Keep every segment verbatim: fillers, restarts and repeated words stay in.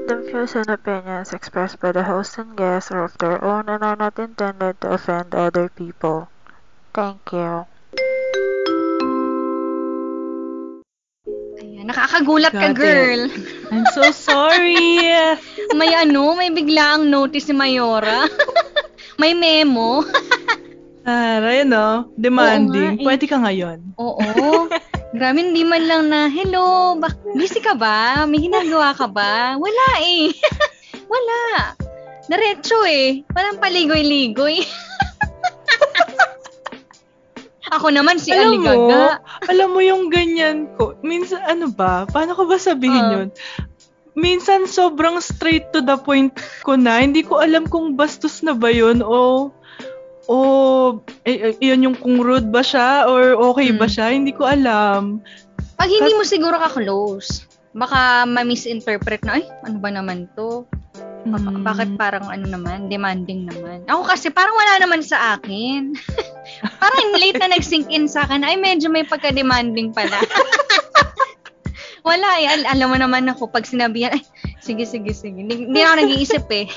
The views and opinions expressed by the host and guests are of their own and are not intended to offend other people. Thank you. Ayan, nakakagulat ka, Got it. girl. I'm so sorry. May ano, may biglaang notice si Mayora. May memo. Taray, no? Demanding. Oo nga, eh. Pwede ka ngayon. Oo. Grabe, hindi man lang na, hello, bak busy ka ba? May ginagawa ka ba? Wala eh. Wala. Diretso eh. Walang paligoy-ligoy. Ako naman si Alam mo, Aligaga. alam mo yung ganyan ko. Minsan, ano ba? Paano ko ba sabihin Ah. yun? Minsan, sobrang straight to the point ko na. Hindi ko alam kung bastos na ba yun o o eh, eh, yun yung kung rude ba siya or okay ba Hmm. siya. Hindi ko alam. Pag hindi Kas- mo siguro ka-close, baka ma-misinterpret na, ay, ano ba naman to? Baka- Hmm. Bakit parang ano naman, demanding naman. Ako kasi parang wala naman sa akin. Parang late na nag-sink in sa akin, ay medyo may pagka-demanding pala. Wala eh, Al- alam mo naman ako, pag sinabihan, ay, sige, sige, sige. Hindi, hindi ako nag-iisip eh.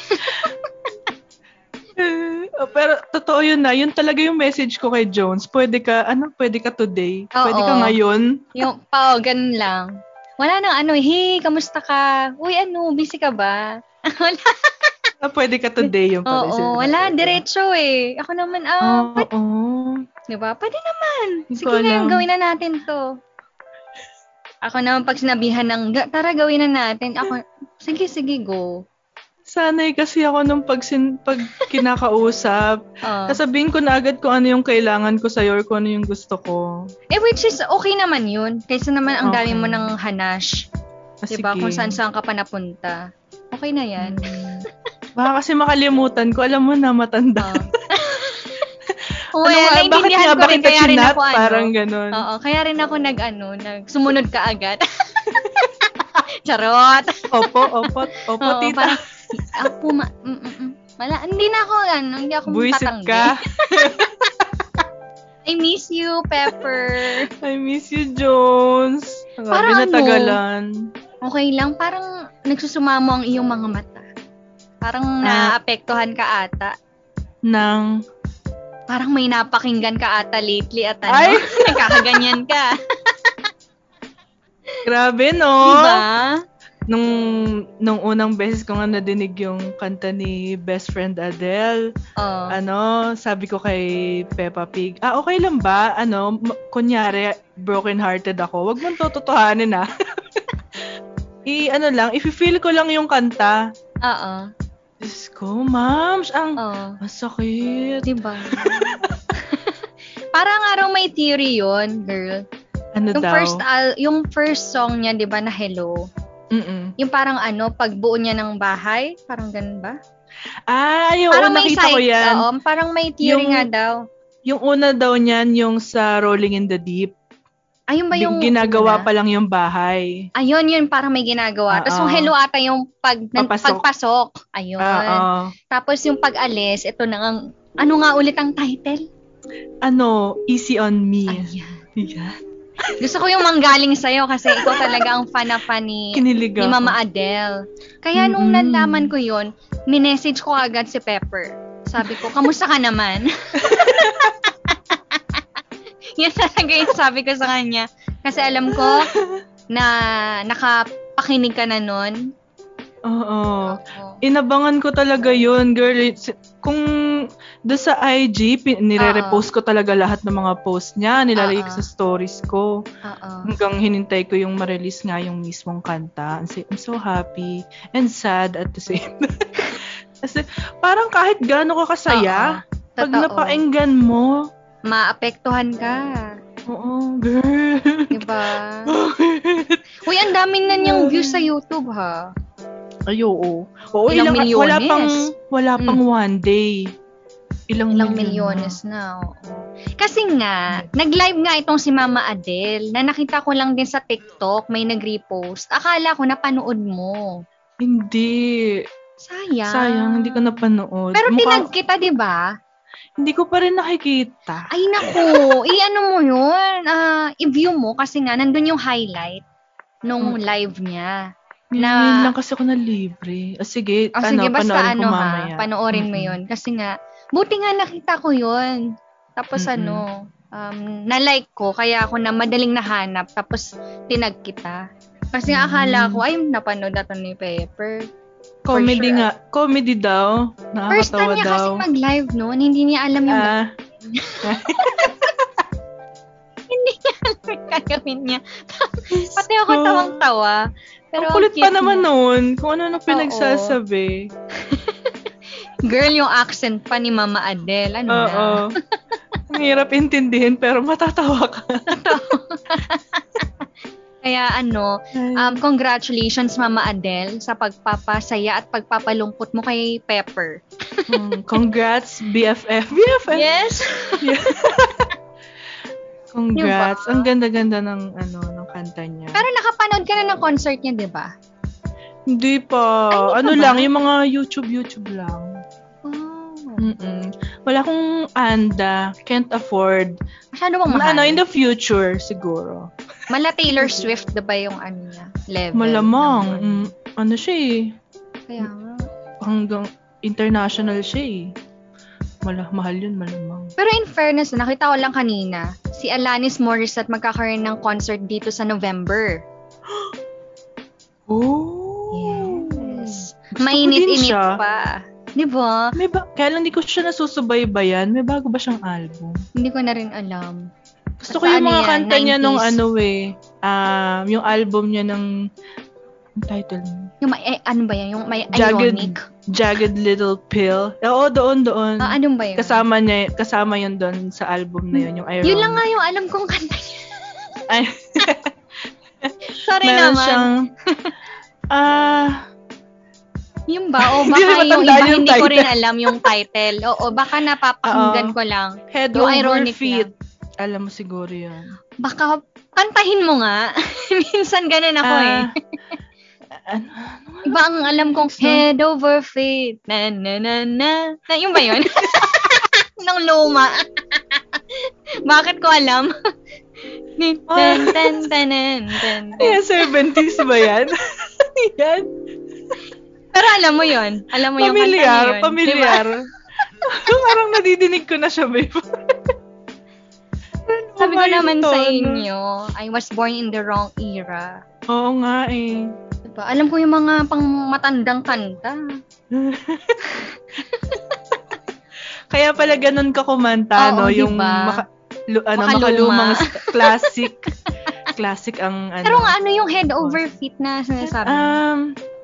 Oh, pero totoo yun na. Yun talaga yung message ko kay Jones. Pwede ka, ano, pwede ka today. Pwede ka Oo. ngayon. Yung, pa, oh, ganun lang. Wala nang ano, hey, kamusta ka? Uy, ano, busy ka ba? Wala. Ah, pwede ka today yung pala. Oo, wala, diretso eh. Ako naman, ah, Oo. pwede, Oo. diba? Pwede naman. Hindi Sige ko na, alam. gawin na natin to. Ako naman, pag sinabihan ng, "Ga- tara, gawin na natin. Ako, sige, sige, go. Sanay kasi ako nung pag, sin, pag kinakausap. Oo. Sasabihin ko na agad kung ano yung kailangan ko sa'yo or kung ano yung gusto ko. Eh, which is, okay naman yun. Kaysa naman ang dami Okay. mo ng hanash. Ah, Diba? sige. Kung saan-saan ka pa napunta. Okay na yan. Hmm. Baka kasi makalimutan ko. Alam mo na, matanda. Oo. Ano Well, nga, bakit naintindihan nga ko ba rin, kita kaya rin chinat? ako, ano. Parang ganun. Oo, kaya rin ako nag, ano, nag, sumunod ka agad. Charot. Opo, opo, opo, Oo, tita. parang, ako, ma, mm, mm, mm. Wala, hindi na ako, ano, hindi ako Buisit tatanggi. ka. I miss you, Pepper. I miss you, Jones. Parang Grabe, ano? natagalan. Okay lang, parang nagsusumamo ang iyong mga mata. Parang Ah. naapektuhan ka ata. Nang, Parang may napakinggan ka ata lately at ano, Ay! nagkakaganyan ka. grabe, no? Diba? Nung, nung unang beses ko nga nadinig yung kanta ni best friend Adele, Oh. ano, sabi ko kay Peppa Pig, ah, okay lang ba? Ano, m- kunyari, broken-hearted ako. Wag mong tototohanin, ah. I, ano lang, if-feel ko lang yung kanta. Oo. Diyos ko, ma'am, ang Oo. masakit. Diba? Parang araw may theory yon, girl. Ano Yung daw? first al- yung first song niya, 'di ba, na Hello. Mm-mm. Yung parang ano, pagbuo niya ng bahay, parang ganun ba? Ah, yung Parang una may nakita ko side, yan. oo, parang may theory Yung- nga daw. Yung una daw niyan, yung sa Rolling in the Deep. Ayun ba yung Bi- ginagawa una? pa lang yung bahay. Ayun, yun, parang may ginagawa. Tapos Oo. yung hello ata yung pag, nan- Papasok. pagpasok. Ayun. Ah, Tapos yung pag-alis, ito na ang, ano nga ulit ang title? ano, Easy on Me. Ayan. Yan. Gusto ko yung manggaling sa'yo kasi ikaw talaga ang fan na fan ni, Kinilig ni ako. Mama Adele. Kaya nung Mm-mm. nalaman ko yun, minessage ko agad si Pepper. Sabi ko, kamusta ka naman? Yan talaga yung sabi ko sa kanya. Kasi alam ko na nakapakinig ka na nun. Oo. Oo. Inabangan ko talaga yun, girl. It's- Kung doon sa I G, pin- nire-repost ko talaga lahat ng mga post niya. Nilalagay ko Oo. sa stories ko. Oo. Hanggang hinintay ko yung ma-release nga yung mismong kanta. I'm so- I'm so happy and sad at the same time. Kasi parang kahit gaano ka kasaya, Oo. pag Totoo. napaenggan mo, Maapektuhan ka. oo, girl. Diba? Uy, ang dami na niyang views sa YouTube, ha? Ay, oo. Oo, Ilang ilang, wala milyones? pang, wala Mm. pang one day. Ilang, Ilang milyon milyones na. Oo. Kasi nga, nag-live nga itong si Mama Adele na nakita ko lang din sa TikTok, may nag-repost. Akala ko napanood mo. Hindi. Sayang. Sayang, hindi ko napanood. Pero Mukhang- tinag kita, di ba? Hindi ko pa rin nakikita. Ay, naku. I-ano mo yun. ah, i-view mo kasi nga, nandun yung highlight nung Mm. live niya. Ngayon Na- ngayon lang kasi ako na libre. O sige, O ano, sige, basta panoorin ko ano ha, mamaya. panoorin mo Mm-mm. yun. Kasi nga, buti nga nakita ko yun. Tapos Mm-mm. ano, um, na-like ko, kaya ako na madaling nahanap. Tapos tinag kita. Kasi nga akala Mm. ko, ay, napanood na to ni Pepper. Comedy sure. nga. Comedy daw. First time Nakakatawa niya daw. kasi mag-live noon, hindi niya alam yung Ah, hindi niya alam yung gagawin niya. Pati ako so, tawang-tawa. Pero ang kulit cute pa naman niya. noon. Kung ano-ano pinagsasabi. Girl, yung accent pa ni Mama Adele. Ano na? Oo. Ang hirap intindihin pero matatawa ka. Kaya ano, um, congratulations Mama Adele sa pagpapasaya at pagpapalungkot mo kay Pepper. Hmm, congrats, B F F. B F F. Yes! Yeah. Congrats. Diba? Ang ganda-ganda ng ano ng kanta niya. Pero nakapanood ka na ng concert niya, di ba? Hindi pa. Ay, hindi pa ano ba? lang, yung mga YouTube, YouTube lang. Oh. Mm-mm. Wala akong anda. Can't afford. Masyado bang mahal? Ano, in the future, siguro. Mala Taylor Swift, di ba yung ano niya? Level. Malamang. ng- Mm, ano siya eh. Kaya nga. Hanggang international siya eh. Mala, mahal yun, malamang. Pero in fairness, nakita ko lang kanina, si Alanis Morissette magkakaroon ng concert dito sa November. Oh! Yes. Gusto ko din Mainit-init siya. pa. Di ba? May ba- kaya lang di ko siya nasusubaybayan. May bago ba siyang album? Hindi ko na rin alam. Gusto ko Sa yung ano mga yan, kanta niya nung nineties? ano eh. Um, yung album niya ng ang title niya. Yung may, eh, ano ba yan? Yung may Jagged, ironic? Jagged Little Pill. Oo, doon, doon. Ah, anong ba yun? Kasama niya, kasama yun doon sa album na yun, yung Ironic. Yun lang nga yung alam kong kanta niya. Ay, Sorry meron naman. siyang, ah, Yung ba? O Hindi baka rin yung matandaan iba yung hindi ko rin title. alam yung title. Oo, baka napapakinggan Oo. ko lang. Head Yung Over ironic Feet. Alam mo siguro yun. Baka kantahin mo nga. Minsan ganun ako Ah, eh. ano, Iba ang alam kong No? head over feet. Na na na na. na yung ba yun? Nung luma. Bakit ko alam? Tan tan tanan tan tan. Ayan, seventies ba yan? Yan. Pero alam mo yun. Alam mo yung kanta na Pamilyar, yun. pamilyar. Parang nadidinig ko na siya before. Sabi ko Kumain naman to, sa ano? inyo, I was born in the wrong era. Oo nga eh. Diba? Alam ko yung mga pang matandang kanta. Kaya pala ganun ka kumanta, Oo, no? Yung diba? maka, lu, ano, Makaluma. makalumang st- classic. Classic ang ano. Pero nga ano yung head over feet na sinasabi? Um,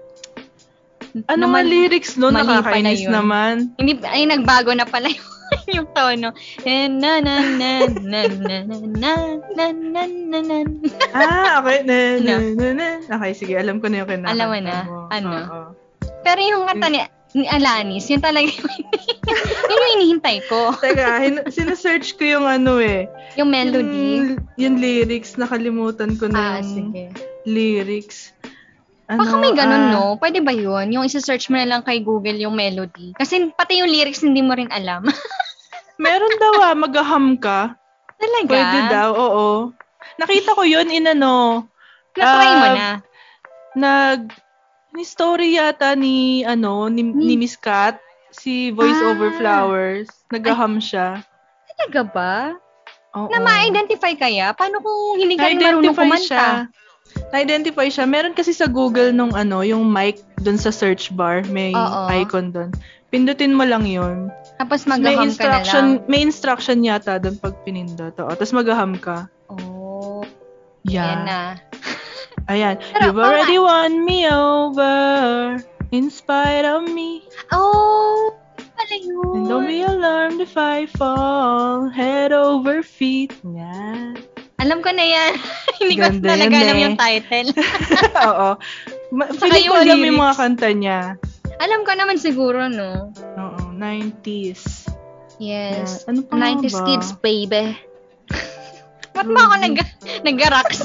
ano Na nga mali- lyrics no? mali pala Nakakainis yun. naman. Hindi, ay nagbago na pala yung, yung tono. Eh, na na na na na na na na na na na. Ah, okay. Na, na, Ano? na, na. Okay, sige. Alam ko na yung kinakanta Alam mo na? mo. Ano? Oo. Pero yung kanta ni, ni Alanis, yun talaga yung, yun yung hinihintay ko. Teka, hin- sinesearch ko yung ano eh. Yung melody. Yung, yung lyrics, nakalimutan ko na Ah, yung sige. lyrics. Ano, Baka may ganun, ah, no? Pwede ba yun? Yung isa-search mo na lang kay Google yung melody. Kasi pati yung lyrics hindi mo rin alam. Meron daw ah, mag-aham ka. Talaga? Pwede daw, oo. Nakita ko yun in ano, Na-try mo ah, na. nag, ni story yata ni, ano, ni, ni Miss Kat, si Voice Ah. Over Flowers. Nag-aham siya. Talaga ba? Oo. Na ma-identify kaya? Paano kung hindi ka rin marunong Na-identify kumanta? siya. Na-identify siya. Meron kasi sa Google nung ano, yung mic dun sa search bar. May Oo. icon dun. Pindutin mo lang yun. Tapos Tapos may mag-aham ka na lang. instruction, may instruction yata dun pag pinindot. Oo. Tapos mag-aham ka. Oh, Yeah. yan na. Ayan. Pero, You've already won me over in spite of me. Oh, pala yun. And don't be alarmed if I fall head over feet. Yan. Alam ko na yan. Hindi ko Ganda talaga yan alam eh. yung title. Oo. Ma- Saka Feeling ko yung alam yung lyrics. mga kanta niya. Alam ko naman siguro, no? Oo. nineties. Yes. Yan. Ano pa nga nineties ba? kids, baby. Ba't ba ako nag nag-rocks?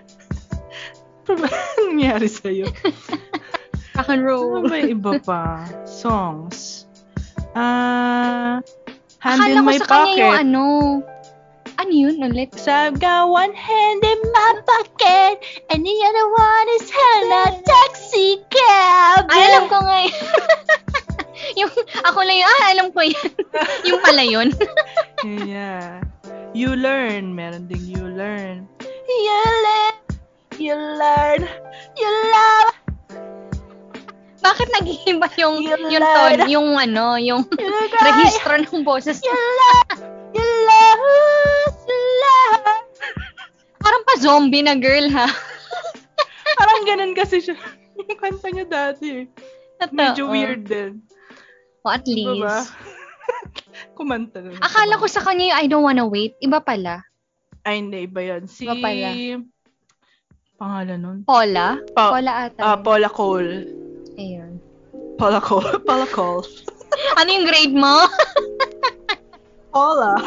Ano ba nangyari sa'yo? Rock and Ano roll. ba yung iba pa? Songs. Ah... hand Akala in ko my sa kanya yung pocket. ano. Ano yun ulit? So I've got one hand in my pocket and the other one is held out taxi. pala yun. Yeah. You learn. Meron ding you learn. You learn. You learn. You love. Bakit nag-iiba yung, You yung learn. tone, yung ano, yung You learn. rehistro ng boses? You love. You love. You love. Parang pa zombie na girl, ha? Parang ganun kasi siya. Yung kanta niya dati. Totoo. Medyo weird din. O at Diba ba? least. Kumanta na. Akala ko sa kanya yung I Don't Wanna Wait. Iba pala. Ay, hindi. Iba yun. Si... Iba pala. Pangalan nun? Paula? Pa- Paula ata. Ah, Paula Cole. Ayun. Paula Cole. Paula Cole. Ano yung grade mo? Paula.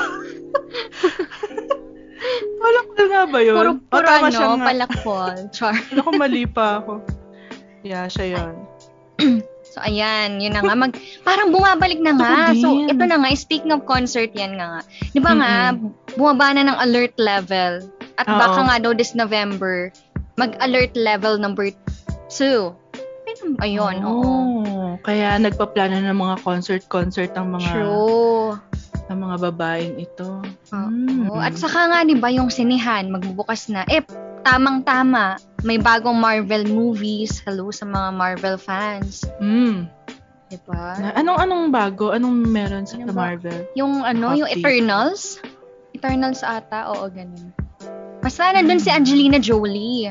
Paula Cole nga ba yun? Puro, O, puro tama ano, siya nga. palakpol. Char. Ano kung mali pa ako? Yeah, siya yun. So, ayan. Yun na nga. Mag, parang bumabalik na nga. Ako So, din. ito na nga. Speaking of concert, yan nga nga. Di ba nga, bumaba na ng alert level. At Oo. baka nga daw this November, mag-alert level number two. Ayun, oo. Oh, kaya nagpaplano ng mga concert-concert ang mga True. ang mga babaeng ito. Oo. At saka nga, di ba, yung sinihan, magbubukas na. Eh, tamang-tama. May bagong Marvel movies. Hello sa mga Marvel fans. Mm. Di ba? Na, anong anong bago? Anong meron sa Ano ba? Marvel? Yung ano, yung Update. Eternals. Eternals ata, oo, ganun. Basta nandun si Angelina Jolie.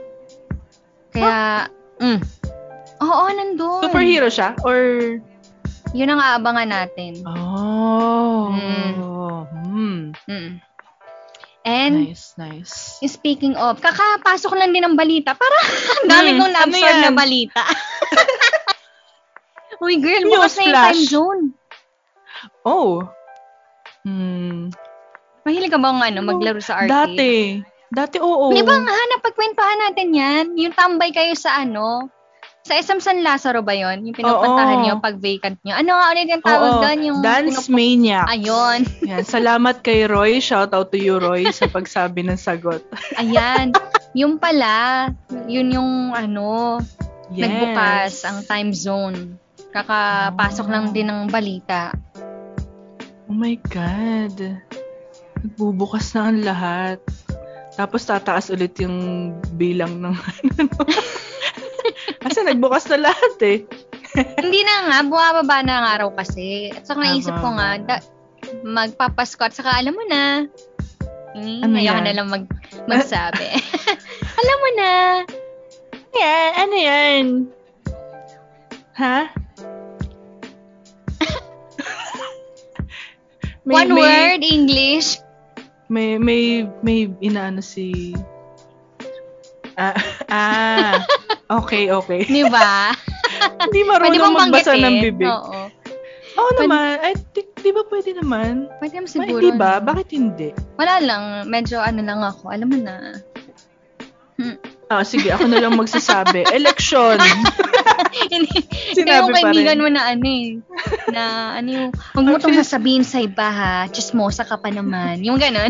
Kaya, mm. Oo, nandun. Superhero siya? Or... Yun ang aabangan natin. Oh. Mm. Hmm. Mm. And, Nice, nice. yung speaking of, kakapasok lang din ng balita. Para ang dami Hmm, kong ano na-absorb yan? na balita. Uy, girl, News bukas na yung flash. time zone. Oh. Hmm. Mahilig ka bang ano, maglaro sa arcade? Dati. Dati, oo. Di ba nga, napagkwentuhan natin yan? Yung tambay kayo sa ano? Sa S M San Lazaro ba yon? Yung pinupuntahan Oo. nyo pag vacant nyo. Ano nga ulit yung tawag Oo. doon? Yung Dance pinupu- Maniac. Ayun. Yan. Salamat kay Roy. Shout out to you, Roy, sa pagsabi ng sagot. Ayan. Yung pala, yun yung ano, Yes. nagbukas ang time zone. Kakapasok Oh. lang din ng balita. Oh my God. Nagbubukas na ang lahat. Tapos tataas ulit yung bilang ng ano. Kasi nagbukas na lahat eh. Hindi na nga, bumababa na ang araw kasi. At saka naisip ko Tama. nga, da- magpapasko at saka alam mo na, eh, Ano ayoko yan? na lang mag, magsabi. Alam mo na. Yan, ano yan? Ha? One word, English. May, may, may inaano si... Ah, ah, okay, okay. Di ba? Hindi Pwede marunong bang magbasa banggitin? ng bibig. Oo. Oo naman. Ay, di, di ba pwede naman? Pwede naman Ay, siguro. di ba? no? Bakit hindi? Wala lang. Medyo ano lang ako. Alam mo na. Ah, sige, ako na lang magsasabi. Election. Hindi Sinabi yung pa kaibigan rin. mo na ano eh. Na ano yung, huwag mo itong sasabihin sa iba ha. Chismosa ka pa naman. Yung ganon.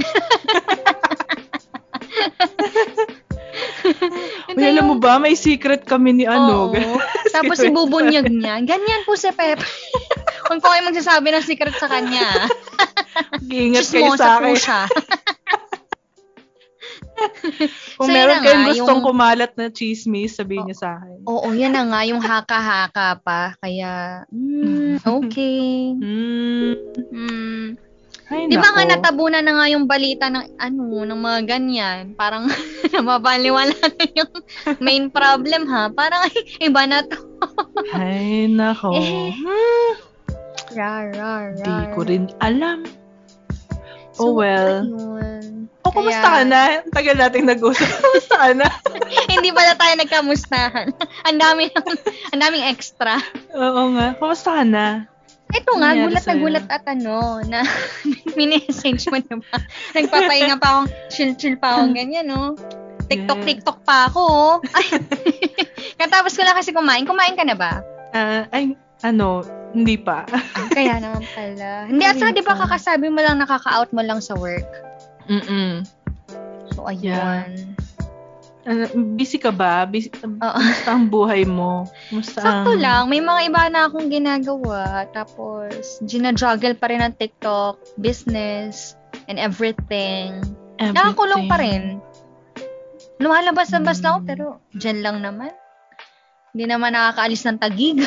Ito Uy, alam mo yung- ba, may secret kami ni ano. Oo. Tapos ibubunyag niya. Ganyan po si Pep. Huwag po kayo magsasabi ng secret sa kanya. Ingat kayo Chismosa sa po akin. siya. Kung So, yun meron na kayong nga, gustong yung- kumalat na chismis, sabihin niyo sa akin. Oo, yan na nga. Yung haka-haka pa. Kaya, mm, okay. Hmm. Mm. Ay, Di ba nga nako. natabunan na nga yung balita ng ano, ng mga ganyan. Parang nababaliwala na yung main problem ha. Parang ay, iba na to. Ay, nako. Eh. Hmm. Rar, rar, rar. Di ko rin alam. So, Oh, well. ayun. O, kumusta ka Kaya- na? Ang tagal nating nag-usap. Kumusta ka na? Hindi pala tayo nagkamustahan. Ang dami ang daming extra. Oo nga. Kumusta ka na? Ito nga, Nangyari gulat na sa'yo? gulat at ano, na mini-message mo diba? Nagpapahinga pa akong, chill-chill pa akong ganyan, no? TikTok, Yes. TikTok pa ako, oh. Ay, katapos ko lang kasi kumain. Kumain ka na ba? Ah, ay, ano, hindi pa. Ah, kaya naman pala. Hindi, at saka Hindi di ba pa. kakasabi mo lang nakaka-out mo lang sa work? Mm-mm. So, ayun. Ano, busy ka ba? Busy, Oo. Kumusta ang buhay mo? Kumusta Sakto ang... lang. May mga iba na akong ginagawa. Tapos, gina-juggle pa rin ang TikTok, business, and everything. Everything. Nakakulong pa rin. Lumalabas-labas lang ako, Hmm. pero dyan lang naman. Hindi naman nakakaalis ng tagig.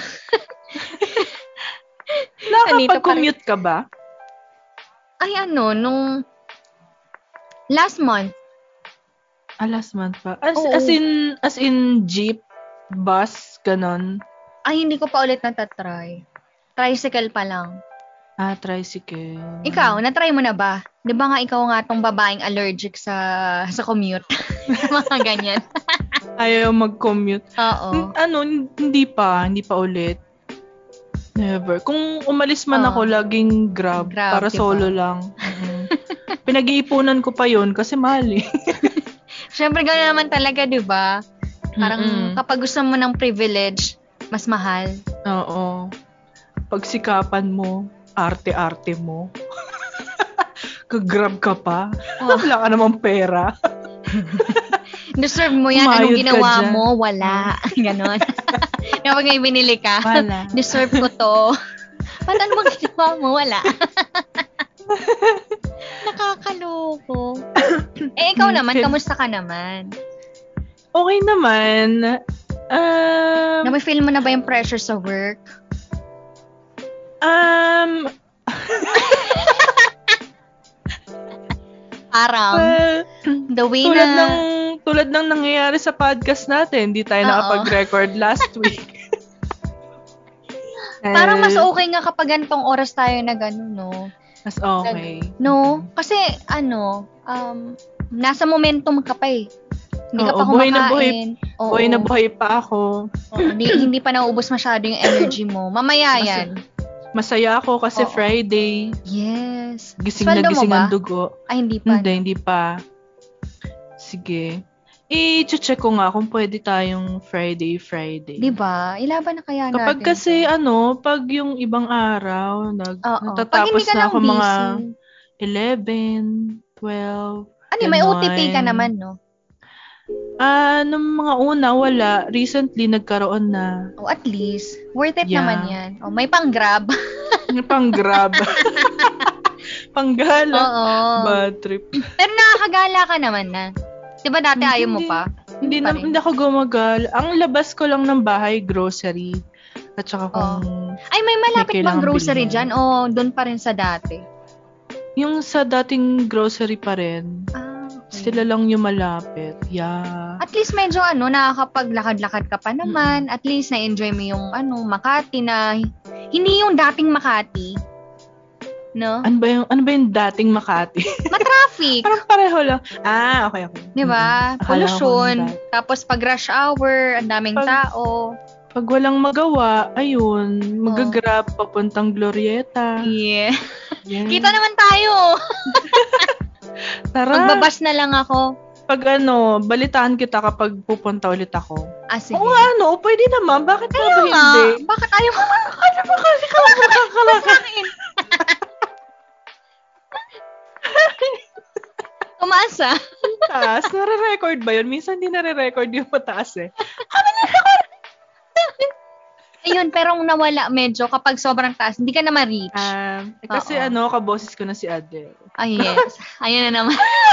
Nakakapag-commute ka ba? Ay, ano, nung last month, Ah, last month pa. As, Oo. as in, as in jeep, bus, ganon. ay, hindi ko pa ulit natatry. Tricycle pa lang. Ah, tricycle. Ikaw, natry mo na ba? Di ba nga ikaw nga tong babaeng allergic sa sa commute? Mga ganyan. Ayaw mag-commute. Oo. Ano, hindi pa. Hindi pa ulit. Never. Kung umalis man Oo. ako, laging grab. Grab, para diba? solo lang. Mhm. Pinag-iipunan ko pa yun kasi mahal eh. Siyempre, gano'n naman talaga, di ba? Parang Mm-mm. kapag gusto mo ng privilege, mas mahal. Oo. Pagsikapan mo, arte-arte mo. Kag-grab ka pa. Oh. Wala ka namang pera. Deserve mo yan. Umayod Anong ka ginawa dyan. mo? Wala. Ganon. Kapag may binili ka, Wala. deserve ko to. Ba't ano bang ginawa mo? Wala. Nakakaloko. Eh, ikaw naman, Okay. kamusta ka naman? Okay naman. Um, Na-feel mo na ba yung pressure sa work? um, Parang, well, the way tulad na... ng tulad ng nangyayari sa podcast natin, hindi tayo Oo. nakapag-record last week. Parang mas Eh, okay nga kapag ganitong oras tayo na gano'n, no? Mas okay. No? Kasi, ano, um, nasa momentum ka pa eh. Hindi ka Oo, pa buhay na kumakain. Oo. Buhay na buhay pa ako. Oo, hindi, hindi pa nauubos masyado yung energy mo. Mamaya Mas- yan. Masaya ako kasi Oo. Friday. Yes. Gising Sweldo na mo gising ba? ang dugo. Ay, hindi pa. Hindi, hindi pa. Sige. I-check ko nga kung pwede tayong Friday, Friday. Di ba? Ilaban na kaya natin. Kapag kasi to. ano, pag yung ibang araw, nag, Oo. Pag natatapos hindi ka na lang ako mga busy. eleven, twelve. Ano, may O T P ka ganon. naman, no? Ah, nung mga una, wala. Recently, nagkaroon na. O, at least. Worth it Yeah. naman yan. O, may pang-grab. Yung pang-grab. Panggala. Oo. Bad trip. Pero nakakagala ka naman na. Di ba dati Hindi. ayaw mo pa? Hindi, pa na, rin. hindi ako gumagal. Ang labas ko lang ng bahay, grocery. At saka kung Ay, may malapit May bang kailangang grocery bilhin. dyan? O, doon pa rin sa dati? yung sa dating grocery pa rin, Ah, okay. sila lang yung malapit. Yeah. At least medyo ano, nakakapaglakad-lakad ka pa naman. Mm. At least na-enjoy mo yung ano, Makati na hindi yung dating Makati. No? Ano ba yung, ano ba yung dating Makati? Matraffic. Parang pareho lang. Ah, okay, okay. Di ba? Mm-mm. Akala ko Pollution. yung dat- Tapos pag rush hour, ang daming Pag- tao. Pag walang magawa, ayun, mag-grab papuntang Glorieta. Yeah. Yan. Kita naman tayo. Tara. Magbabas na lang ako. Pag ano, balitaan kita kapag pupunta ulit ako. Ah, sige. Oo nga, ano, pwede naman. Bakit nga ba Kaya nga, hindi? bakit ayaw mo ano ba kasi ka makakakalakain? Tumaas ah. Taas, nare-record ba yun? Minsan hindi nare-record yung mataas eh. Ayun, pero nawala medyo kapag sobrang taas, hindi ka na ma-reach. Um, kasi Oo. ano, kaboses ko na si Adele. Ay, yes. Ayun na naman.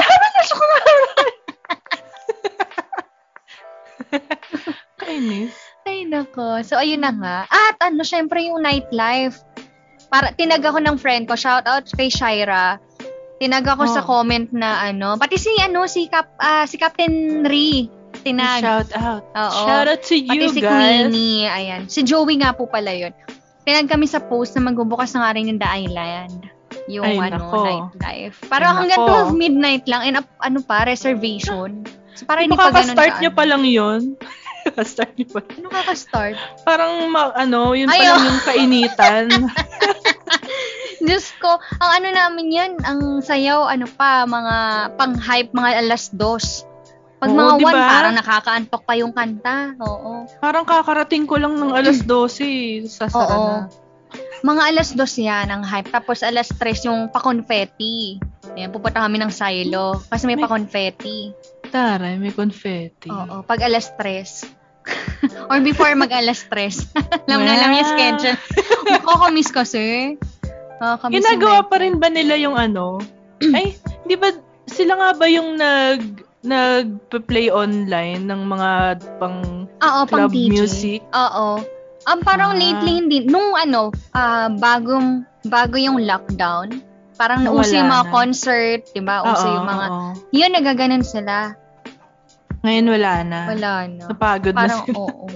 Kainis. Ay, nako. So, ayun na nga. At ano, syempre yung nightlife. Para, tinag ako ng friend ko. Shout out kay Shaira. Tinag ako Oh. sa comment na ano. Pati si, ano, si, Cap, ah, si Captain Ri. Tinag. Shout out. Oo. Shout out to you Pati si guys. Queenie. Ayan. Si Joey nga po pala yun. Tinag kami sa post na magbubukas na nga rin yung The Island. Yung Ay, ano, nako. nightlife. Parang Ay, hanggang nako. twelve midnight lang. And up, ano pa, reservation. So, para Di hindi ba pa ganun kaka-start ka, nyo ano. pa lang yun? Kaka-start nyo pa. Ano kaka-start? Parang, ma- ano, yun Ay, pa lang oh. yung kainitan. Diyos ko, ang ano namin yan, ang sayaw, ano pa, mga pang-hype, mga alas dos. Pag Oo, mga diba? one, parang nakakaantok pa yung kanta. Oo. Parang kakarating ko lang ng alas dose, sasara Oo. na. Mga alas dos yan ang hype. Tapos alas tres yung pa-confetti. Ayan, pupunta kami ng silo. Kasi may May- pa-confetti. Taray, may confetti. Oo, pag alas tres. Or before mag alas tres. Alam na alam yung schedule. Makakamiss kasi. Makakamiss Ginagawa pa rin ba nila yung ano? Ay, di ba, sila nga ba yung nag, nag-play online ng mga pang Oo, club pang D J. music? Oo. Um, parang Ah. lately hindi. Nung ano, ah bagong, bago yung lockdown, parang Wala nauso yung mga na. concert, di ba? Uso Oo, yung mga, oo. yun, nagaganon sila. Ngayon wala na. Wala na. Napagod Parang, na sila. oo.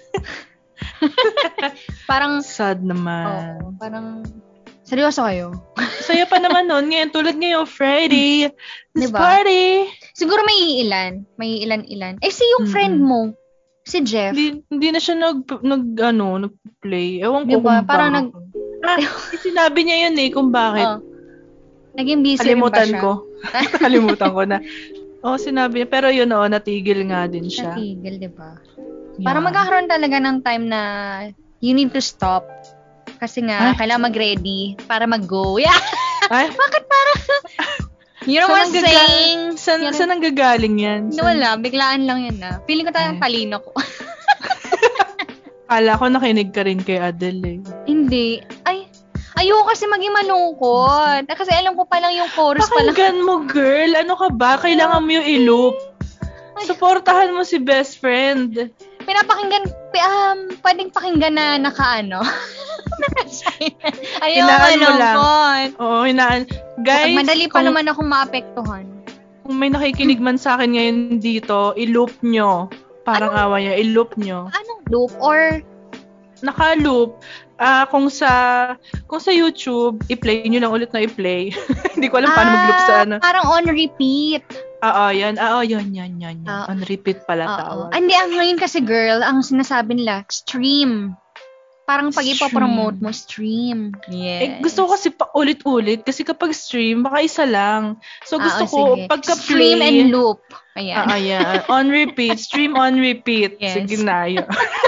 parang, Sad naman. oo, parang, seryoso kayo? Saya pa naman nun. Ngayon, tulad ngayon, Friday. Let's Diba? party! Siguro may ilan. May ilan-ilan. Eh, si yung Mm-mm. friend mo, si Jeff. Hindi, hindi na siya nag, nag ano, nag-play. Ewan ko Diba? kung Parang bakit. Ah, sinabi niya yun eh, kung bakit. Oh. Naging busy rin ba Kalimutan siya? ko. Kalimutan ko na. Oh, sinabi niya. Pero yun, oh, natigil nga din siya. Natigil, di ba? Yeah. Para magkakaroon talaga ng time na you need to stop. Kasi nga, Ay. kailangan mag-ready para mag-go. Yeah! Ay, Bakit parang... You know saan what ang I'm gaga- saying? Saan, Yan- saan ang gagaling yan? Hindi, Saan- wala. Biglaan lang yan na. Feeling ko talagang Ay. talino ko. Kala ko nakinig ka rin kay Adele eh. Hindi. Ay, ayoko kasi maging malungkot. Ah, Kasi alam ko pa lang yung chorus pa lang. Pakinggan mo, girl. Ano ka ba? Kailangan mo yung i-loop. Suportahan mo si best friend. Pinapakinggan, pi- um, pwedeng pakinggan na naka-ano. Naka-silent. Ayoko Hinaan mo lang. malungkot. Oo, hinaan. Guys, Madali pa kung, naman akong maapektuhan. kung may nakikinig man sa akin ngayon dito, i-loop nyo. Parang awa niya, i-loop nyo. Anong loop? Or, Naka-loop. Ah, kung sa kung sa YouTube, i-play nyo lang ulit na i-play. Hindi ko alam paano mag-loop sa ano. parang on repeat. Oo, yan. Oo, yan, yan, yan. yan. Ah. On repeat pala Oo. tawag. Ah, Hindi, ang ngayon kasi girl, ang sinasabi nila, stream. Parang pag Stream. ipopromote mo, stream. Yes. Eh, gusto ko kasi pa ulit-ulit kasi kapag stream, baka isa lang. So, gusto Ah, ko, sige. pagka-play, Stream and loop. Ayan. Ah, ayan. On repeat. Stream on repeat. Yes. Sige na yun.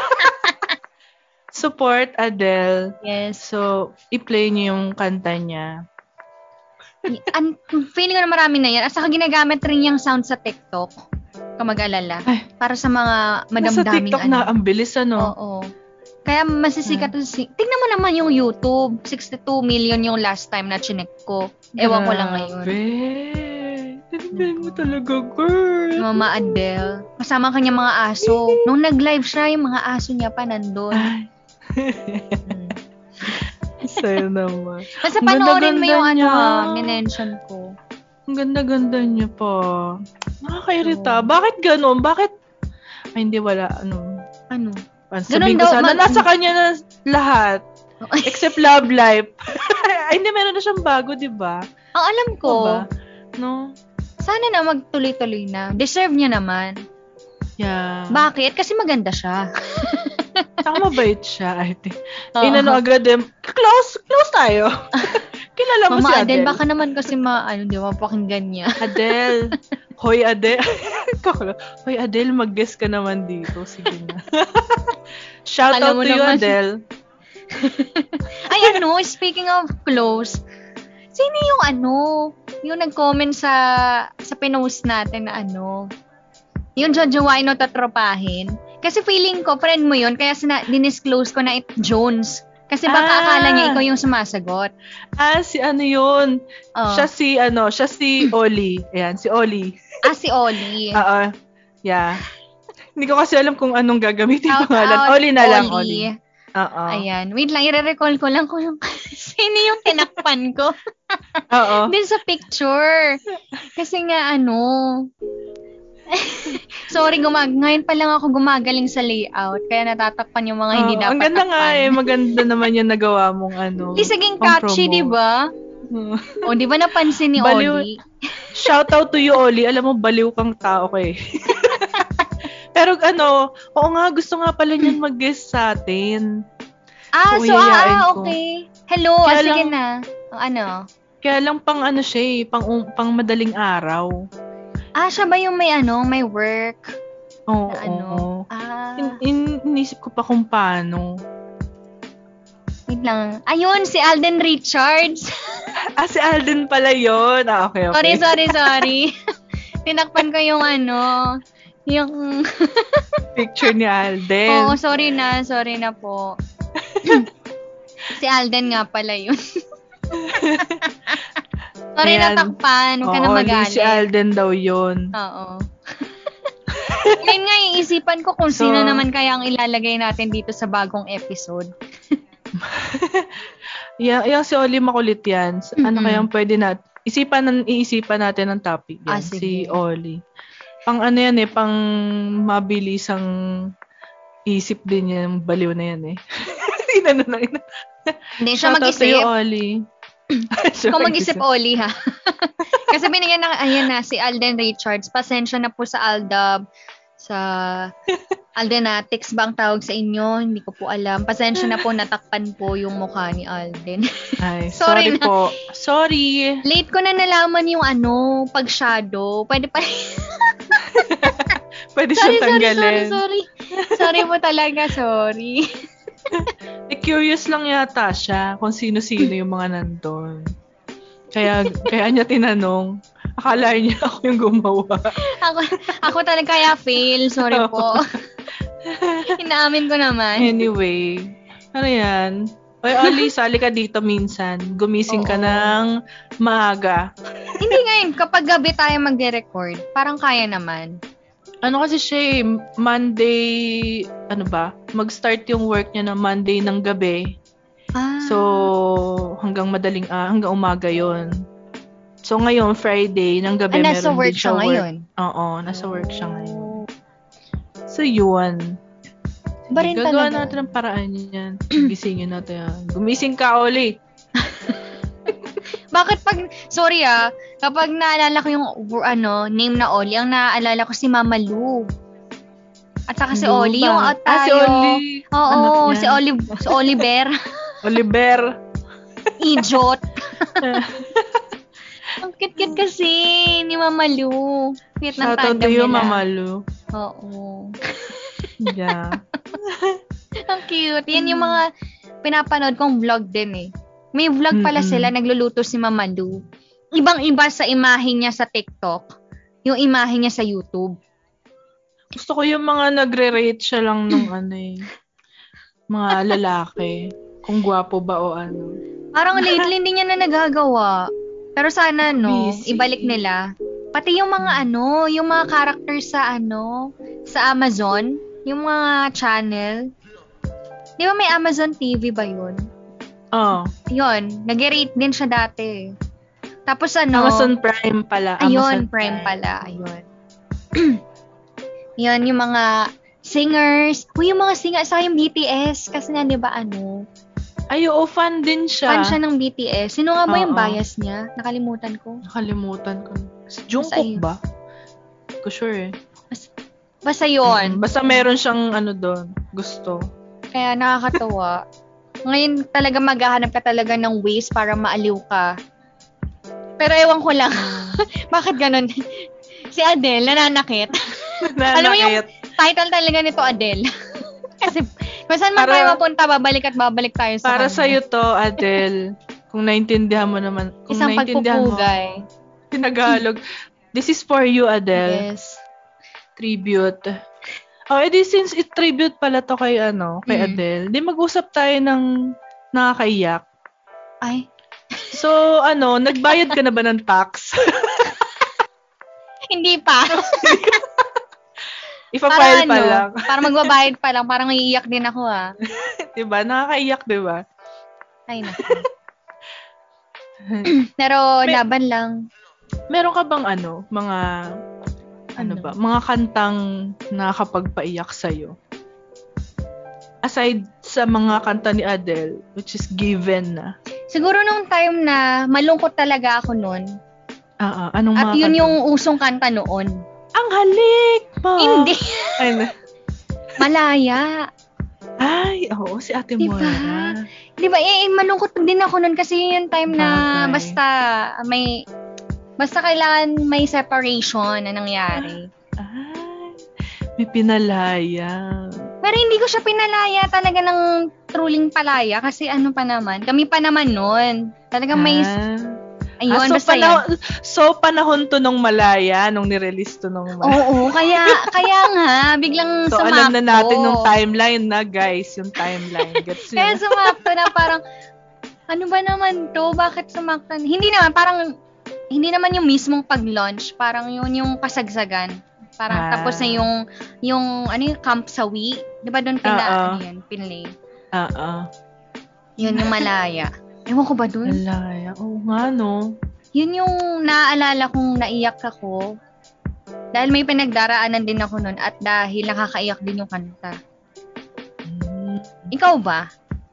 Support Adele. Yes. So, i-play niyo yung kanta niya. An- feeling ko na marami na yan. At saka ginagamit rin yung sound sa TikTok. Kung mag-alala. Ay. Para sa mga Nasa madamdaming TikTok ano. na, ang bilis ano. Oo. Kaya masisikat to si... Tignan mo naman yung YouTube. sixty-two million yung last time na chinek ko. Ewan ko lang ngayon. Grabe. Galing mo talaga, girl. Mama Adele. Kasama kanya mga aso. Nung nag-live siya, yung mga aso niya pa nandun. Ay, Hmm. sa'yo naman. Basta Ang panoorin mo ganda-ganda yung ano niya. ha, minention ko. Ang ganda-ganda niya pa. Nakakairita. Bakit ganun? Bakit? Ay, hindi, wala. Ano? Ano? Ano, Ganun sabihin ko daw, sana, mag- nasa kanya na lahat. Except Love Life. Ay, hindi, meron na siyang bago, di ba? Ang alam ko, Diba? No? sana na magtuloy-tuloy na. Deserve niya naman. Yeah. Bakit? Kasi maganda siya. Saka mabait siya, I think. Oo. Inano agad din, close, close tayo. Kilala mo Mama si Adele, Adele. baka naman kasi ma, ano, di ba, pakinggan niya. Adele. Hoy, Adele. Kakala, Hoy, Adele, mag-guess ka naman dito. Sige na. Shout Alam out mo to you, naman. Adele. Ay, ano, speaking of close, sino yung ano, yung nag-comment sa, sa pinost natin na ano, yung jojowain o tatropahin. Kasi feeling ko, friend mo yun, kaya sina, dinisclose ko na it Jones. Kasi baka Ah. akala niya ikaw yung sumasagot. Ah, si ano yun? Oh. Siya si, ano, siya si Oli. Ayan, si Oli. Ah, si Oli. Oo. Yeah. Hindi ko kasi alam kung anong gagamitin Shout yung pangalan. out, Oli na lang, Oli. Oo. Ayan. Wait lang, i-recall ko lang kung yung, sino yung tinakpan ko. Oo. Din sa picture. Kasi nga, ano, sorry, gumag ngayon pa lang ako gumagaling sa layout. Kaya natatakpan yung mga hindi Oo, dapat ang ganda nga takpan. eh. Maganda naman yung nagawa mong ano. Hindi saging pang-promote. catchy, di ba? Oo. O, di ba napansin ni Baliw- Oli? Shout out to you, Oli. Alam mo, baliw kang tao ko eh. Pero ano, oo nga, gusto nga pala niyan mag-guest sa atin. Ah, So, so, ah, yayain ah, ko. okay. Hello, Kaya ah, sige lang- na. O, ano? Kaya lang pang ano siya eh, pang, pang madaling araw. Ah, siya ba yung may ano, may work? Oo. Na ano? oo. Ah, In, in- inisip ko pa kung paano. wait lang. Ayun, si Alden Richards. Ah, si Alden pala yun. Ah, okay, okay. sorry, sorry, sorry. Tinakpan ko yung ano, yung... Picture ni Alden. Oo, sorry na. Sorry na po. Si Alden nga pala yun. Sorry Ayan. na takpan. Huwag ka na Oo, magalit. si Alden daw yun. Oo. Ngayon nga, iisipan ko kung So, sino naman kaya ang ilalagay natin dito sa bagong episode. Yeah, yung si Oli makulit yan. Ano Mm-mm. kayang pwede natin? Isipan ng iisipan natin ng topic yan. Ah, si sige. Oli. Pang ano yan eh, pang mabilisang isip din yan. Baliw na yan eh. Inano na ina. Hindi siya Shoutout mag-isip. sa'yo, Oli. Siya Kung mag-isip, mag-isip. Oli ha. Kasi binigyan na, ayan na, si Alden Richards. Pasensya na po sa Aldab. Sa Aldenatics ba ang tawag sa inyo? Hindi ko po alam. Pasensya na po, natakpan po yung mukha ni Alden. Ay, Sorry sorry, na. po. Sorry. Late ko na nalaman yung ano, pag-shadow. Pwede pa... Pwede sorry, siyang sorry, sorry, tanggalin. sorry. Sorry po talaga, sorry. Eh, curious lang yata siya kung sino-sino yung mga nandun. Kaya, kaya niya tinanong. Akala niya ako yung gumawa. Ako, ako talaga kaya fail. Sorry po. Inaamin ko naman. Anyway, ano yan? Oy, Oli, sali ka dito minsan. Gumising ka Oo. ng maaga. Hindi ngayon, kapag gabi tayo magre-record, parang kaya naman. Ano kasi siya eh, Monday, ano ba? Mag-start yung work niya na Monday ng gabi. Ah, So, hanggang madaling, ah, hanggang umaga yon. So, ngayon, Friday, ng gabi, ah, nasa meron work din siya work. ngayon. Oo, nasa work siya ngayon. So, yun. Ba rin Gagawa talaga. natin ang paraan yan. Gisingin natin yan. Gumising ka, Oli. Bakit pag, sorry ah, kapag naalala ko yung ano, name na Oli, ang naaalala ko si Mama Lou. At saka si Lou Oli, ba? yung out Ah, si tayo. Oli. Oo, Anak niya. si Oli, si Oliver. Oliver. Idiot. Ang cute-cute kasi ni Mama Lou. Cute ng Shoutout tandem to you, nila. Mama Lu. Oo. Yeah. Ang cute. Yan yung mga pinapanood kong vlog din eh. May vlog pala Mm-mm. sila, nagluluto si Mama Lou. Ibang-iba sa imahe niya sa TikTok, yung imahe niya sa YouTube. Gusto ko yung mga nagre-rate siya lang ng ano eh. Mga lalaki. Kung gwapo ba o ano. Parang lately hindi niya na nagagawa. Pero sana no, Busy. ibalik nila. Pati yung mga ano, yung mga characters sa ano, sa Amazon, yung mga channel. Di ba may Amazon T V ba yun? Oh, Yun, nag-rate din siya dati. Tapos ano, Amazon Prime pala. ayun, Amazon Prime pala, ayun. Yun, yung mga singers. Uy, yung mga singers, sa yung B T S. Kasi nga, di ba, ano, Ay, oo, fan din siya. fan siya ng B T S. Sino nga ba yung Oo. bias niya? Nakalimutan ko. Nakalimutan ko. Si Basta Jungkook yun. ba? Hindi ko sure eh. Basta yun. Basta meron siyang ano doon. Gusto. Kaya nakakatuwa. Ngayon talaga maghahanap ka talaga ng ways para maaliw ka. Pero ewan ko lang. Bakit ganun? Si Adele, nananakit. Alam mo yung Nanakit. title talaga nito, Adele. Kasi kung saan man Para- tayo mapunta, babalik at babalik tayo sa Para kanya. sa'yo to, Adele. Kung naintindihan mo naman. Kung Isang naintindihan mo. pagpupugay. Tinagalog. This is for you, Adele. Yes. Tribute. Oh, edi since it tribute pala to kay ano, kay Mm. Adele, di mag-usap tayo ng nakakaiyak. Ay. So, ano, nagbayad ka na ba ng tax? Hindi pa. Ipa-file pa ano, lang. para magbabayad pa lang. Parang iiyak din ako ah. Diba? Nakakaiyak, diba? Ay, naku. Pero May- laban lang. Meron ka bang ano, mga, ano, Ano? ba, mga kantang nakakapagpaiyak sa'yo? Aside sa mga kanta ni Adele, which is given na. Siguro nung time na malungkot talaga ako noon. Ah, ah, anong At mga yun kanta? yung usong kanta noon. Ang halik mo! Hindi. Ay, na- Malaya. Ay, oo, si Ate Diba? Moira. Di ba? Eh, eh, malungkot din ako noon kasi yun yung time na Bagay. basta may basta kailangan may separation na nangyari. Ay, may pinalaya. Pero hindi ko siya pinalaya talaga ng truling palaya kasi ano pa naman, kami pa naman noon. Talagang may Ah, Ayun, Ah, so, basta yan. panahon, so, panahon to nung Malaya, nung nirelease to nung Malaya. Oo, kaya, kaya nga, biglang So, sumakto. alam na natin yung timeline na, guys. Yung timeline. Gets Kaya nyo? sumakto na parang, ano ba naman to? Bakit sumakto? Hindi naman, parang, hindi naman yung mismong pag-launch. Parang yun yung kasagsagan. Parang Ah. tapos na yung, yung, ano yung Camp Sawi. Di ba doon pina, Oo. ano yun, pinlay? Oo. Yun yung Malaya. Ewan ko ba doon? Malaya. Oo nga, no? Yun yung naaalala kong naiyak ako. Dahil may pinagdaraanan din ako nun at dahil nakakaiyak din yung kanta. Hmm. Ikaw ba?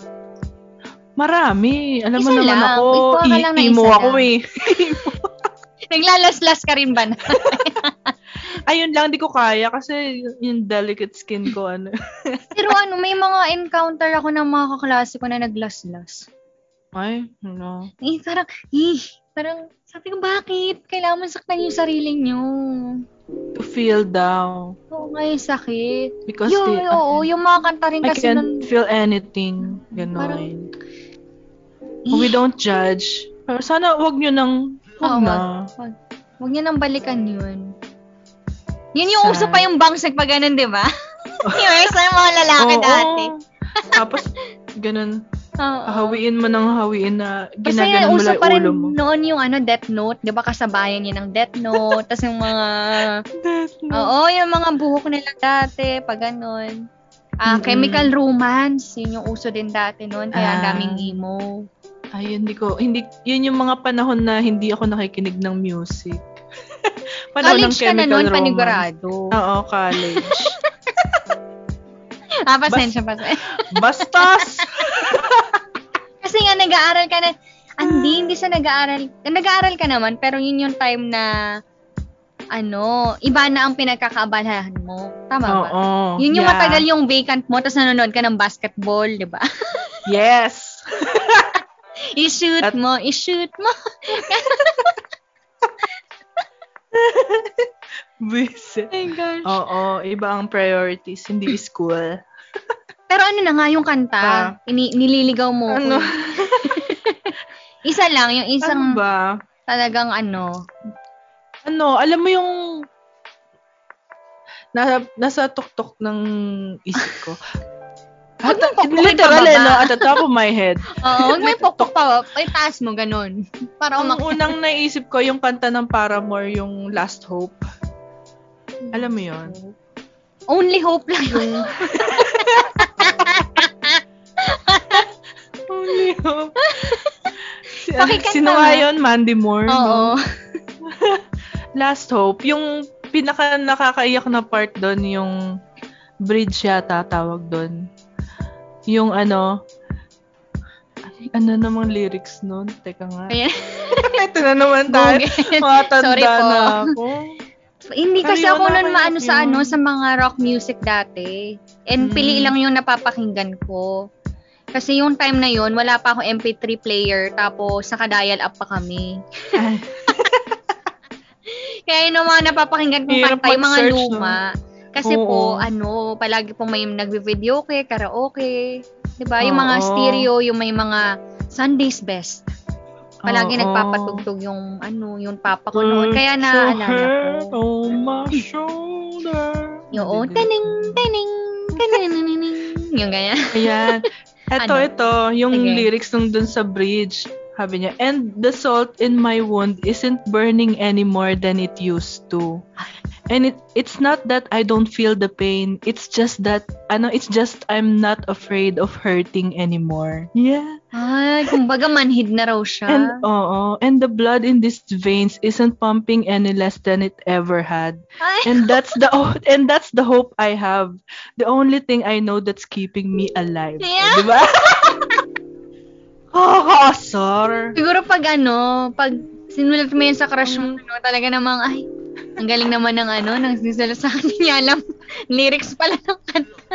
Marami. Alam mo Isa naman lang. ako, Ikaw ka i- lang na emo isa ako lang. eh. Naglalaslas ka rin ba na? Ayun lang, di ko kaya kasi yung delicate skin ko, ano. Pero ano, may mga encounter ako ng mga kaklase ko na naglaslas. Ay, no. Eh, parang, eh, parang, sabi ko, bakit? Kailangan mo saktan yung sarili nyo. To feel down. Oo nga yung sakit. Because Yung, they, oo, yung mga kanta rin I kasi can't nun, feel anything. Parang- Ganon. eh, We don't judge. Pero sana wag nyo nang, wag Oo, na. wag, wag niyo nang balikan yun. Yun yung Sad. uso pa yung bangsag pa ganun, di ba? Yung isa yung mga lalaki Oo. dati. Tapos, ganun. Oo. Hawiin mo ng hawiin na Basta ginaganon yun, mo uso lang pa rin ulo mo. noon yung ano, Death Note. Di ba kasabayan yun ng Death Note? Tapos yung mga, oo, yung mga buhok nila dati, pag ganun. Ah, Mm-mm. Chemical Romance, yun yung uso din dati noon, kaya ang Ah. daming emo. Ay, hindi ko, hindi, yun yung mga panahon na hindi ako nakikinig ng music. Panahon ng College ka na Chemical noon, Romance. panigurado. Oo, college. Ah, pasensya, pasensya. Bastos! Kasi nga, nag-aaral ka na, hindi, hindi sa nag-aaral, nag-aaral ka naman, pero yun yung time na, ano, iba na ang pinagkakaabalahan mo. Tama ba? Oo. Yun yung yeah. matagal yung vacant mo, tapos nanonood ka ng basketball, di ba? Yes! I-shoot At- mo, i-shoot mo. Buisit. Oh my gosh. Oo, iba ang priorities, hindi school. Pero ano na nga yung kanta? Ah. Ini- nililigaw mo ko. Ano? Isa lang, yung isang Ano ba? talagang ano. Ano, alam mo yung nasa, nasa tuktok ng isip ko. Huwag At, mong pukpukin literal, pababa. eh, no, at the top of my head. Oo, huwag may pokpok pa. Ay, taas mo, ganun. Para Ang umak... unang naisip ko, yung kanta ng Paramore, yung Last Hope. Alam mo yun? Only hope lang yun. Only Hope. Si, Pakikanta sino mo. nga yun? Mandy Moore. Oo. No? Last Hope. Yung pinaka nakakaiyak na part doon, yung bridge yata tawag doon. Yung ano, ay, ano namang lyrics nun? Teka nga. Ayan. Ito na naman tayo. Google. Matanda Sorry po. na ako. Hindi kasi Pero yun, ako nun nakakaiyak maano sa yun. ano sa mga rock music dati. And Mm. pili lang yung napapakinggan ko. Kasi yung time na yun, wala pa akong M P three player, tapos naka-dial up pa kami. Ay, Kaya yung mga napapakinggan kong Hirap kanta, yung mga mag-search, luma. Kasi Oo. po, ano, palagi pong may nagvi-video kay karaoke. 'Di ba? Yung mga Oo. stereo, yung may mga Sunday's Best. Palagi Oo. nagpapatugtog yung ano, yung papa ko noon. Kaya So naalala hurt ko. on my shoulder. Yung taning, taning, taning, yung ganyan. Ayan. Ito, Ano? ito. Yung Sige. lyrics nung dun sa bridge. Sabi niya, and the salt in my wound isn't burning any more than it used to. And it it's not that I don't feel the pain. It's just that, ano, it's just I'm not afraid of hurting anymore. Yeah. Ay, kumbaga manhid na raw siya. And, oo. And the blood in these veins isn't pumping any less than it ever had. Ay, And that's the and that's the hope I have. The only thing I know that's keeping me alive. Yeah. Di ba? Kakasar. siguro pag ano, pag sinulat mo yan sa crush mo, Mm. ano, talaga namang, ay, ang galing naman ng ano, nang sinulat sa akin, hindi niya alam, lyrics pala ng kanta.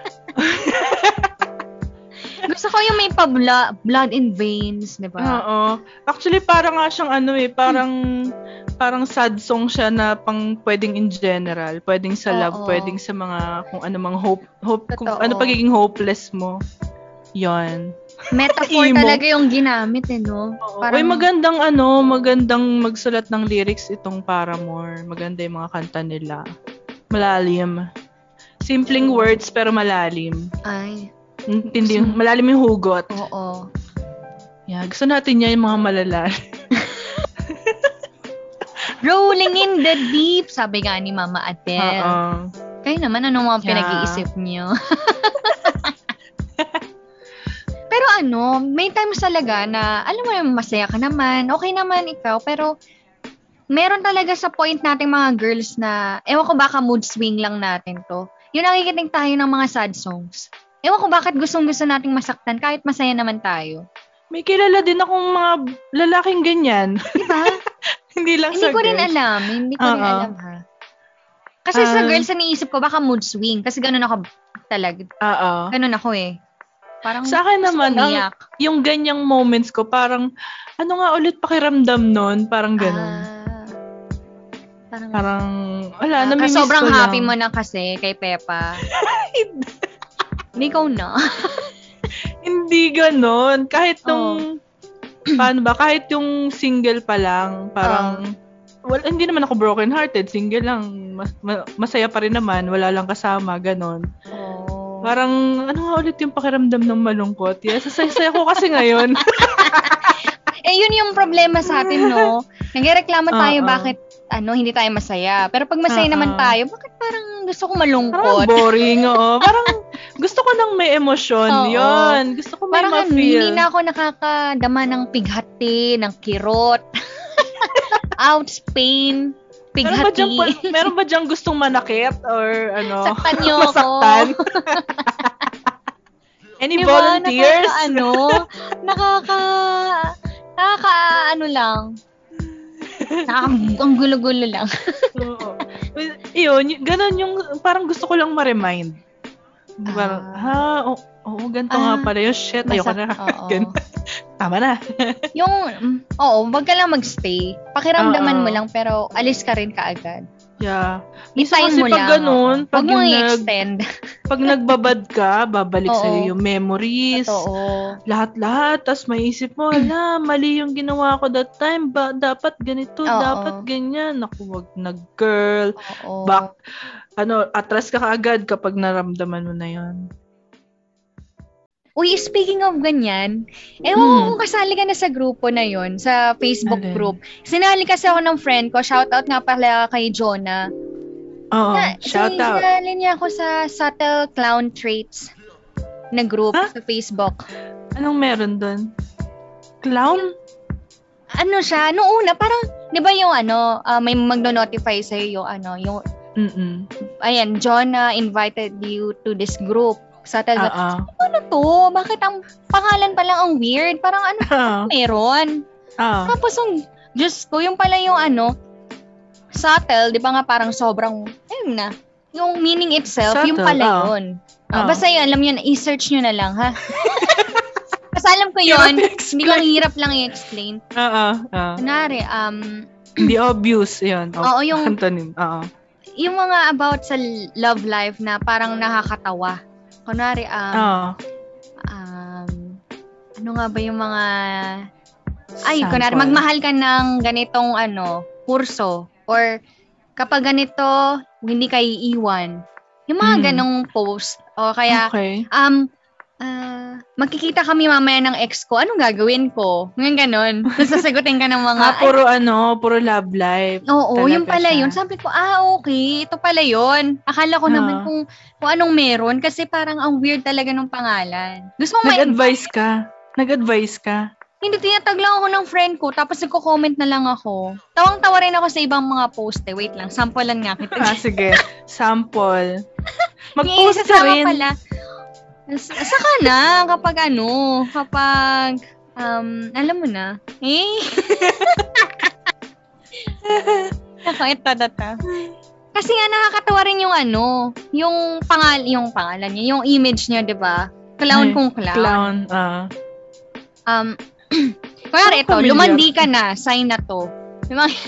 Gusto ko yung may pa-blood, blood in veins, di ba? Oo. Actually, parang nga siyang ano eh, parang parang sad song siya na pang pwedeng in general, pwedeng sa love, Oo. pwedeng sa mga kung ano mang hope, hope kung Totoo. ano pagiging hopeless mo. Yon. Metaphor Emo. talaga yung ginamit eh, no? Oo. Parang, Uy, magandang ano, magandang magsulat ng lyrics itong Paramore. Maganda yung mga kanta nila. Malalim. Simpleng words pero malalim. Ay, Hindi, malalim yung hugot. oo. Yeah, gusto natin yan yung mga malalalim. Rolling in the deep, sabi nga ni Mama Adele. Oo. Kayo naman, anong mga Yeah. pinag-iisip niyo? Pero ano, may times talaga na, alam mo yung masaya ka naman, okay naman ikaw, pero meron talaga sa point nating mga girls na, ewan ko baka mood swing lang natin to. Yung nakikinig tayo ng mga sad songs. Ewan ko bakit gustong gusto nating masaktan kahit masaya naman tayo. May kilala din akong mga lalaking ganyan. Diba? Hindi lang Hindi sa ko rin girls. alam. Hindi ko rin Oo. alam ha. Kasi sa Ah. girls, iniisip ko baka mood swing. Kasi ganun ako talaga. Oo. Ganun ako eh. Parang Sa akin gusto naman, ang, umiyak. yung ganyang moments ko, parang, ano nga ulit pakiramdam nun? Parang ganun. Ah, parang, Parang, wala, ah, namimiss sobrang ko lang. happy mo na kasi kay Peppa. Hindi ikaw na. Hindi ganun. Kahit nung, paano ba, kahit yung single pa lang, parang, well, hindi naman ako broken hearted, single lang, mas, ma- masaya pa rin naman, wala lang kasama, ganun. Oh. Parang, ano nga ulit yung pakiramdam ng malungkot? Yes, sasaya ko kasi ngayon. Eh, yun yung problema sa atin, no? Nagreklamo tayo Oo. bakit ano hindi tayo masaya. Pero pag masaya Oo. naman tayo, bakit parang gusto ko Parang malungkot? boring, oo. Parang, gusto ko ng may emosyon. Oo. Yun. Gusto ko may Parang ano, ma-feel. hindi na ako nakakadama ng pighati, ng kirot. Ouch, pain, Meron ba, diyang, pighati. meron ba diyang gustong manakit? Or ano? Saktan niyo ako. Masaktan? Any Diba? volunteers? Nakaka, ano, nakaka, nakaka, ano lang. Nakaka, ang gulo-gulo lang. Oo. Well, yun, y- ganun yung, parang gusto ko lang ma-remind. Parang, Ah. ha, oo, oh, ganito Ah, nga pala yung shit, ayoko Masak- na. oo. Ganun. Tama na. Yung, mm, oo, wag ka lang magstay. Pakiramdaman Oo. mo lang, pero alis ka rin kaagad. Yeah. Minsan Hintayin kasi mo pag lang. ganun, oo. pag Wag mo yung nag, i-extend. pag nagbabad ka, babalik Oo. sa'yo yung memories. Totoo. Lahat-lahat, tas maisip mo, ala, mali yung ginawa ko that time, ba, dapat ganito, Oo. dapat ganyan. Naku, wag na girl. Oo. Back, ano, atras ka kaagad kapag naramdaman mo na yun. Uy, speaking of ganyan, ewan ko Hmm. kung kasali ka na sa grupo na yon sa Facebook Alin? group. Sinali kasi ako ng friend ko. Shoutout nga pala kay Jonah. Oo, Na, shout sin- out. Sinali niya ako sa Subtle Clown Traits na group Ha? sa Facebook. Anong meron doon? Clown? Ano siya? Noong una, parang, di ba yung ano, ah, may magno-notify sa'yo yung ano, yung, Mm-mm. ayan, Jonah invited you to this group. Subtle Clown. Oo. Ano to? Bakit ang pangalan pa lang ang weird? Parang ano Oo. meron? Oo. Tapos yung, Diyos ko, yung pala yung ano, subtle, di ba nga parang sobrang, ayun na, yung meaning itself, yung Subtle, pala oo. yun. Ah, Oo. basta yun, alam nyo na, i-search nyo na lang, ha? Kasi alam ko yun, Hirap i-explain. hindi ko hirap lang i-explain. Oo. Oo. Kunwari, um, Hindi obvious, yun. Oo, yung- Antonym. Oo. yung mga about sa love life na parang nakakatawa. Kunwari, um, Oo. um, ano nga ba yung mga, ay, Sample. kunwari, magmahal ka ng ganitong, ano, kurso, or kapag ganito, hindi ka iiwan. Yung mga Mm. ganong post, o kaya, Okay. um, ah, magkikita kami mamaya ng ex ko, anong gagawin ko? Ngayon ganon. Nasasagutin ka ng mga, Ah, puro ano, puro love life. ay, oo, talaga yung pala siya. yun. Sabi ko, ah, okay, ito pala yun. Akala ko Ah. naman kung, kung anong meron, kasi parang ang weird talaga ng pangalan. Gusto mo may, Nag-advise ka. Nag-advise ka. hindi, tinatag lang ako ng friend ko, tapos nagko-comment na lang ako. Tawang-tawa rin ako sa ibang mga post eh. Wait lang, sample lang nga kita. Ah, sige. Sample. May Mag-post ka isasama rin. pala. S- Saka na, kapag ano, kapag, um, alam mo na, eh. Ako, ito, ito. Kasi nga, nakakatawa rin yung ano, yung pangal, yung pangalan niya, yung image niya, di ba? Clown Ay, kung clown. Clown. Ah. Um, kaya ito, familiar. lumandi ka na, sign na to. Yung mga-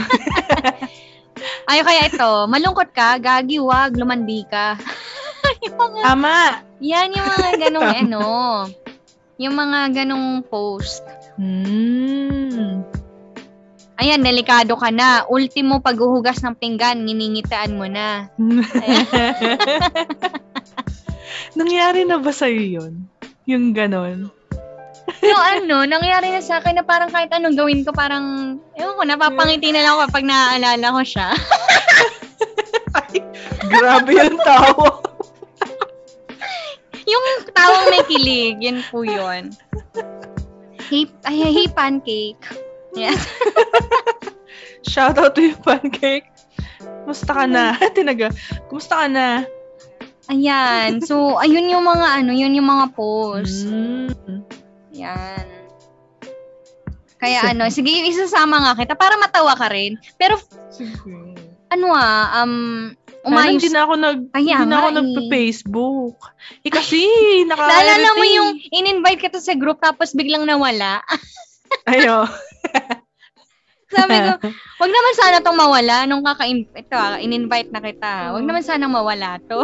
Ay, kaya ito, malungkot ka, gagi, wag, lumandi ka. Yung mga- Tama. Yan yung mga ganong ano. Yung mga ganong post. Hmm. Ayan, delikado ka na. Ultimo, paghuhugas ng pinggan, nginingitaan mo na. Nangyari na ba sa'yo yun? Yung ganon? Yung ano, nangyari na sa akin na parang kahit anong gawin ko, parang, ewan ko, napapangiti na lang ako kapag naaalala ko siya. Ay, grabe yung tawa. Yung tawang may kilig, yun po yun. Hey, ay, hey, pancake. Yes. Shout out to you, pancake. Kumusta ka na? Tinaga. Kumusta ka na? Ayan. So, ayun yung mga ano, yun yung mga post. Mm. Yan. Kaya ano, sige, isasama nga kita para matawa ka rin. Pero, Sige. ano ah, um, Umayos. umayos. Hindi na ako nag Kaya hindi na ako nga eh. nagpe-Facebook. Eh kasi naka Naalala mo yung in-invite kita sa group tapos biglang nawala. Ayo. Sabi ko, wag naman sana tong mawala nung kaka ito, ah, in-invite na kita. Wag naman sana mawala to.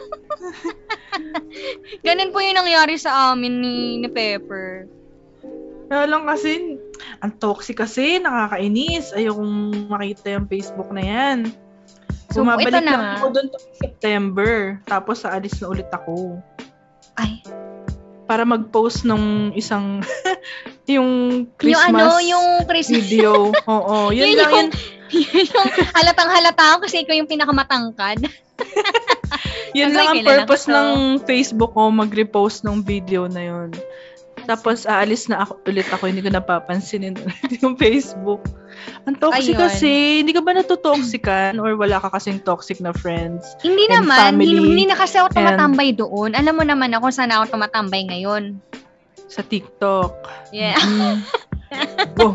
Ganun po yung nangyari sa amin ni, ni Pepper. Kaya lang kasi ang toxic kasi, nakakainis. Ayokong makita yung Facebook na yan. So, Bumabalik ito na lang nga. ako doon September. Tapos aalis na ulit ako. Ay, Para mag-post ng isang yung Christmas yung ano, yung Christmas video. Oo, yun Yun lang yung- yun. yung halatang halata ako kasi ikaw yung pinakamatangkad. Yun Kasi lang ang kilala purpose ko to. ng Facebook ko, mag-repost ng video na yun. Tapos aalis na ako, ulit ako, hindi ko napapansinin yung Facebook. Ang toxic Ayun. kasi, hindi ka ba natutoxican or wala ka kasing toxic na friends? Hindi And naman, hindi, family hindi na kasi ako and- tumatambay doon. Alam mo naman ako saan ako tumatambay ngayon. Sa TikTok. Yeah. Mm. Oh.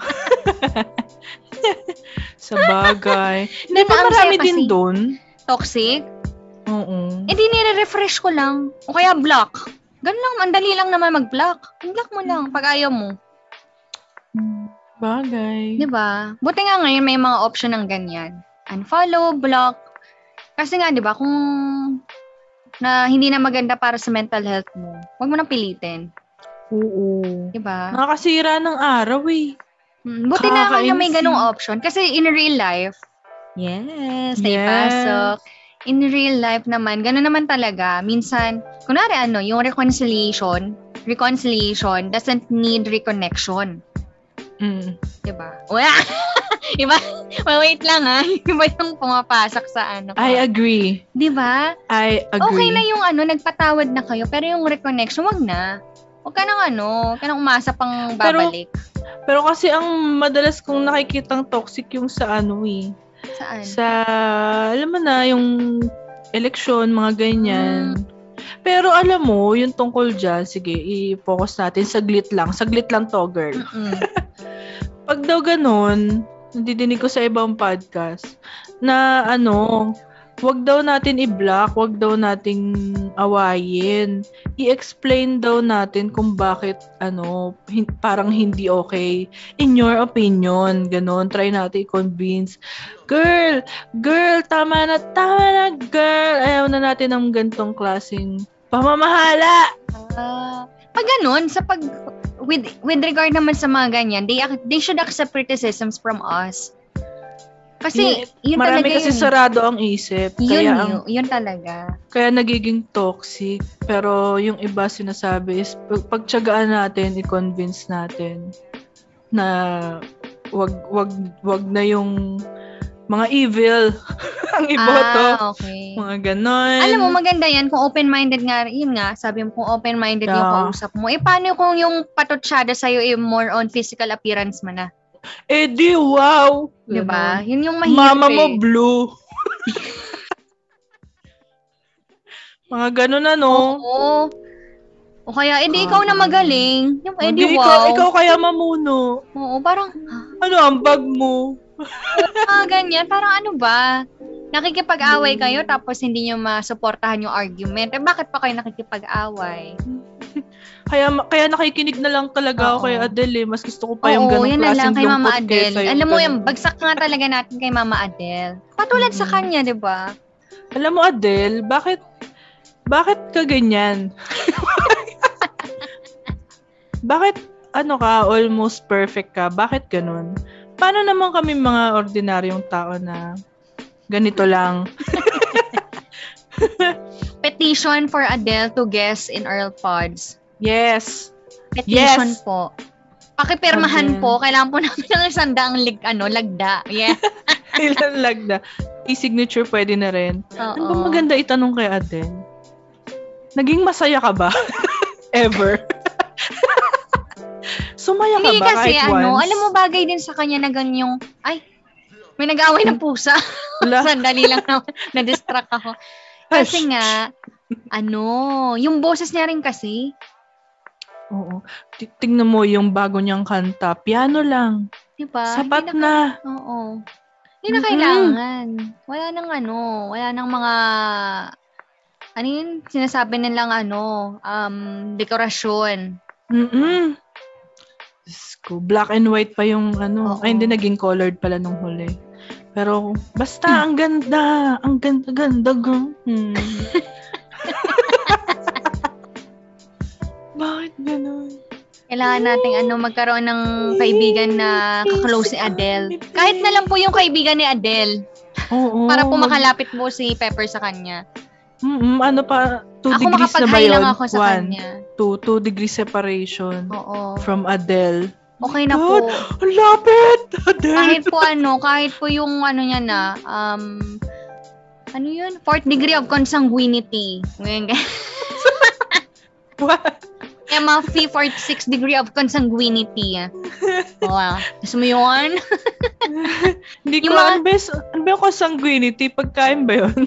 Sa bagay. Hindi Then, ba ang marami saya din kasi- doon? Toxic? Oo. Eh di nire-refresh ko lang. O kaya block. Ganun lang, ang dali lang naman mag-block. I-block mo lang pag ayaw mo. Bagay. Di ba? Buti nga ngayon may mga option ng ganyan. Unfollow, block. Kasi nga, di ba, kung na hindi na maganda para sa mental health mo, huwag mo nang pilitin. Oo. Di ba? Nakakasira ng araw eh. Hmm, buti na nga Kakainis may eh. ganong option. Kasi in real life, yes, Yes. naipasok. In real life naman, gano'n naman talaga. Minsan, kunwari ano, yung reconciliation, reconciliation doesn't need reconnection. Mm. Diba? Wala! Iba, wait lang ha. Iba yung pumapasok sa ano. I agree. Diba? I agree. Okay na yung ano, nagpatawad na kayo, pero yung reconnection, wag na. Huwag ka nang ano, huwag ka nang umasa pang Pero- babalik. Pero kasi ang madalas kong nakikitang toxic yung sa ano eh. Saan? Sa, alam mo na, yung eleksyon, mga ganyan. Pero alam mo, yung tungkol dyan, sige, i-focus natin. Saglit lang. Saglit lang to, girl. Mm-mm. Pag daw ganun, nandidinig ko sa ibang podcast, na ano, wag daw natin i-block, wag daw nating awayin. I-explain daw natin kung bakit, ano, hin- parang hindi okay. In your opinion, ganun. Try natin i-convince. Girl, girl, tama na, tama na, girl. Ayaw na natin ng gantong klaseng pamamahala. Ah, pag ganun, sa pag, with, with regard naman sa mga ganyan, they, ac- they should accept criticisms from us. Kasi, yun Marami talaga kasi yun. sarado ang isip. Yun, Kaya yun, ang yun talaga. kaya nagiging toxic. Pero yung iba sinasabi is pag- pagtiyagaan natin, i-convince natin na wag wag wag na yung mga evil ang iboto. Ah, okay. Mga ganon. Alam mo, maganda yan kung open-minded nga, yun nga, sabi mo kung open-minded yung Yeah. kausap mo. Eh, paano kung yung patutsyada sa'yo eh, more on physical appearance mo na? Eh di wow. Diba? Ganon. Yun yung mahirap Mama mo eh. blue. Mga ganon ano. Oo. O kaya, edi ikaw na magaling. Yung, edi Hindi, wow. ikaw, ikaw kaya mamuno. Oo, parang, Ano ang bag mo? ah, ganyan. Parang ano ba? Nakikipag-away kayo tapos hindi nyo masuportahan yung argument. Eh, bakit pa kayo nakikipag-away? Kaya kaya nakikinig na lang talaga ako Oo. kay Adele. eh. Mas gusto ko pa yung Oo, ganong yan na lang klaseng kay Mama lungkot Adele. kaysa yung Alam mo, ganun. yung bagsak nga talaga natin kay Mama Adele. Patulad sa Mm. kanya, di ba? Alam mo, Adele, bakit bakit ka ganyan? bakit ano ka, almost perfect ka? Bakit ganun? Paano naman kami mga ordinaryong tao na ganito lang? Petition for Adele to guest in Earl Pods. Yes. Petition Yes. po. Pakipirmahan Adele. po. Kailangan po namin ng isang daang lig, ano, lagda. Yeah. Ilan lagda. E-signature pwede na rin. Ano ba Oo. maganda itanong kay Adele? Naging masaya ka ba? Ever? Sumaya ka Hindi ba kasi, kahit ano, once? alam mo, bagay din sa kanya na ganyong, ay, may nag-away ng pusa. Wala. Sandali lang na, na-distract ako. Kasi nga, ano, yung boses niya rin kasi, Oo. T- Tingnan mo yung bago niyang kanta. Piano lang. di ba? Sapat Hindi na. Oo. Hindi na Mhm. kailangan. Wala nang ano, wala nang mga, ano yun, sinasabi nilang ano, um, dekorasyon. Mm-mm. Diyos ko, black and white pa yung ano. Oo. Ay, hindi naging colored pala nung huli. Pero, basta, ang ganda. Ang ganda-ganda. Hmm. Bakit ganun? Kailangan nating ano, magkaroon ng kaibigan na kaklose ni Adele. Kahit na lang po yung kaibigan ni Adele. Oo. Para po makalapit po si Pepper sa kanya. Mm-mm, ano pa, two Ako degrees na ba makapag-hi yun? lang ako sa One, kanya. two, two degrees separation Oo. from Adele. Okay na God, po. ang lapit! Adele! Kahit po ano, kahit po yung ano niya na, um, ano yun? Fourth degree of consanguinity. Ngayon, What? M F P, fourth, sixth degree of consanguinity. Wow. Gusto mo yun? Hindi ko, Yung mga- ano ba yung, ano ba yung consanguinity? Pagkain ba yun?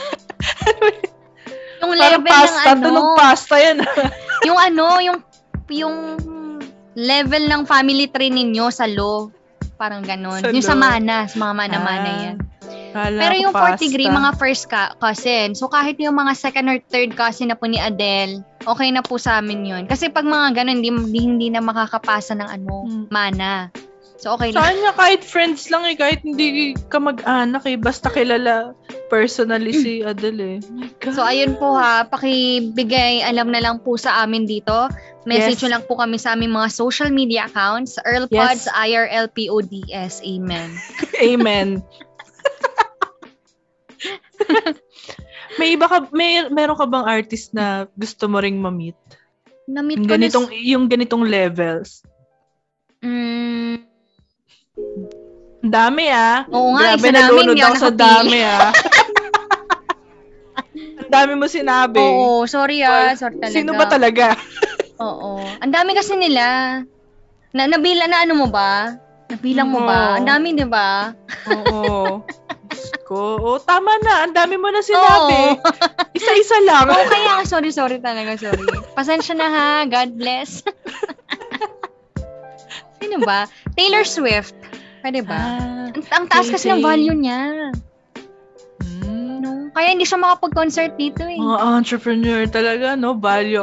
Yung Parang level pasta, ng ano. tunog pasta yan. Yung ano, yung, yung level ng family tree ninyo sa law. Parang ganon. Sa Yung sa law. mana, sa mga mana-mana Ah, yan. kala Pero ko yung fourth pasta. degree, mga first ka- cousin. So, kahit yung mga second or third cousin na po ni Adele, okay na po sa amin yun. Kasi pag mga ganun, hindi, hindi, hindi na makakapasa ng ano, Hmm. mana. So, okay Sa lang. kanya, kahit friends lang eh, kahit hindi ka mag-anak eh, basta kilala personally si Adele eh. Oh my God. So, ayun po ha, pakibigay alam na lang po sa amin dito. Message Yes. nyo lang po kami sa aming mga social media accounts. Earlpods, I R L P O D S. Amen. Amen. May iba ka, may meron ka bang artist na gusto mo ring ma-meet? Na-meet Yung ko ganitong, na... yung ganitong levels. Mm, Ang dami ah. Oo nga, Grabe, isa namin, nalunod hindi ako ako sa nakapili. dami ah. Ang dami mo sinabi. oo, sorry ah. Sorry talaga. Sino ba talaga? Oo. Ang dami kasi nila. Na, nabila na ano mo ba? Nabilang mo ba? Oo. Ang dami, di ba? Oo. Diyos ko. Oh, tama na. Ang dami mo na sinabi. Oo. Isa-isa lang. Oo, kaya nga. Sorry, sorry talaga. Sorry. Pasensya na ha. God bless. Sino ba? Taylor Swift. Pwede ba? Ah, Ang, ang taas kasi ng Tay-Tay. value niya. hmm. No? Kaya hindi siya makapag-concert dito eh. Mga entrepreneur talaga, no? Value.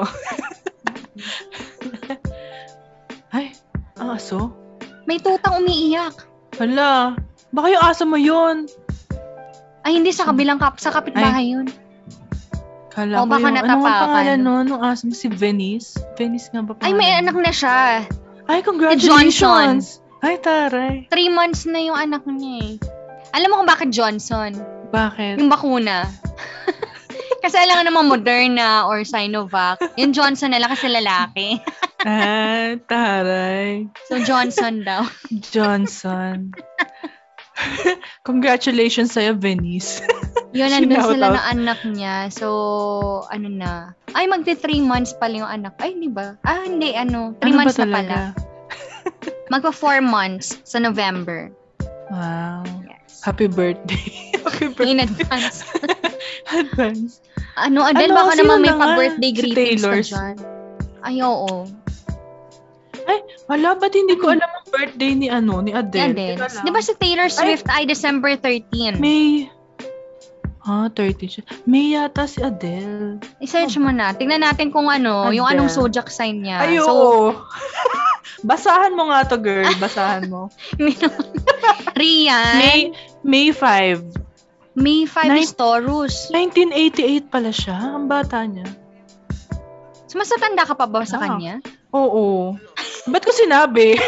Ay, ang aso? May tutang umiiyak. Hala. Baka yung aso mo yun. Ay, hindi sa kabilang kap, sa kapitbahay yun. Kala O, ko baka yung, ano ang natapakan. pangalan nun? Nung aso mo, si Venice? Venice nga ba Ay, pangalan may nun? anak na siya. Ay, congratulations! Johnson. Ay, taray. Three months na yung anak niya eh. Alam mo kung bakit Johnson? Bakit? Yung bakuna. Kasi alam nga naman Moderna or Sinovac. Yung Johnson na lang kasi lalaki. Ay, taray. So, Johnson daw. Johnson. Congratulations sa'yo, Venice. Yun, nandun Shout sila out. ng anak niya. So, ano na. Ay, magti three months pala yung anak. Ay, hindi ba? Ah, hindi, ano. Three Ano ba months na pala. talaga? Magpa four months sa November. Wow. Yes. Happy birthday. Happy birthday. In advance. Advance. Ano, Adele, Ano, baka sino naman may na nga? pa-birthday Si greetings ka Taylor's. dyan. Ay, oo. Ay, wala, ba't hindi ko alam ang birthday ni ano, ni Adele? Adele. Teka lang. Di ba si Taylor Swift ay, December thirteenth? May... Ah, thirty siya. May yata si Adele. I-search mo na. Tingnan natin kung ano, yung Adele. anong zodiac sign niya. Ay, So, oo. Basahan mo nga to, girl. Basahan mo. Rian, May May five. May five Nine- is Taurus. nineteen eighty-eight pala siya. Ang bata niya. So, mas natanda ka pa ba sa Wow. kanya? Oo. Ba't ko sinabi?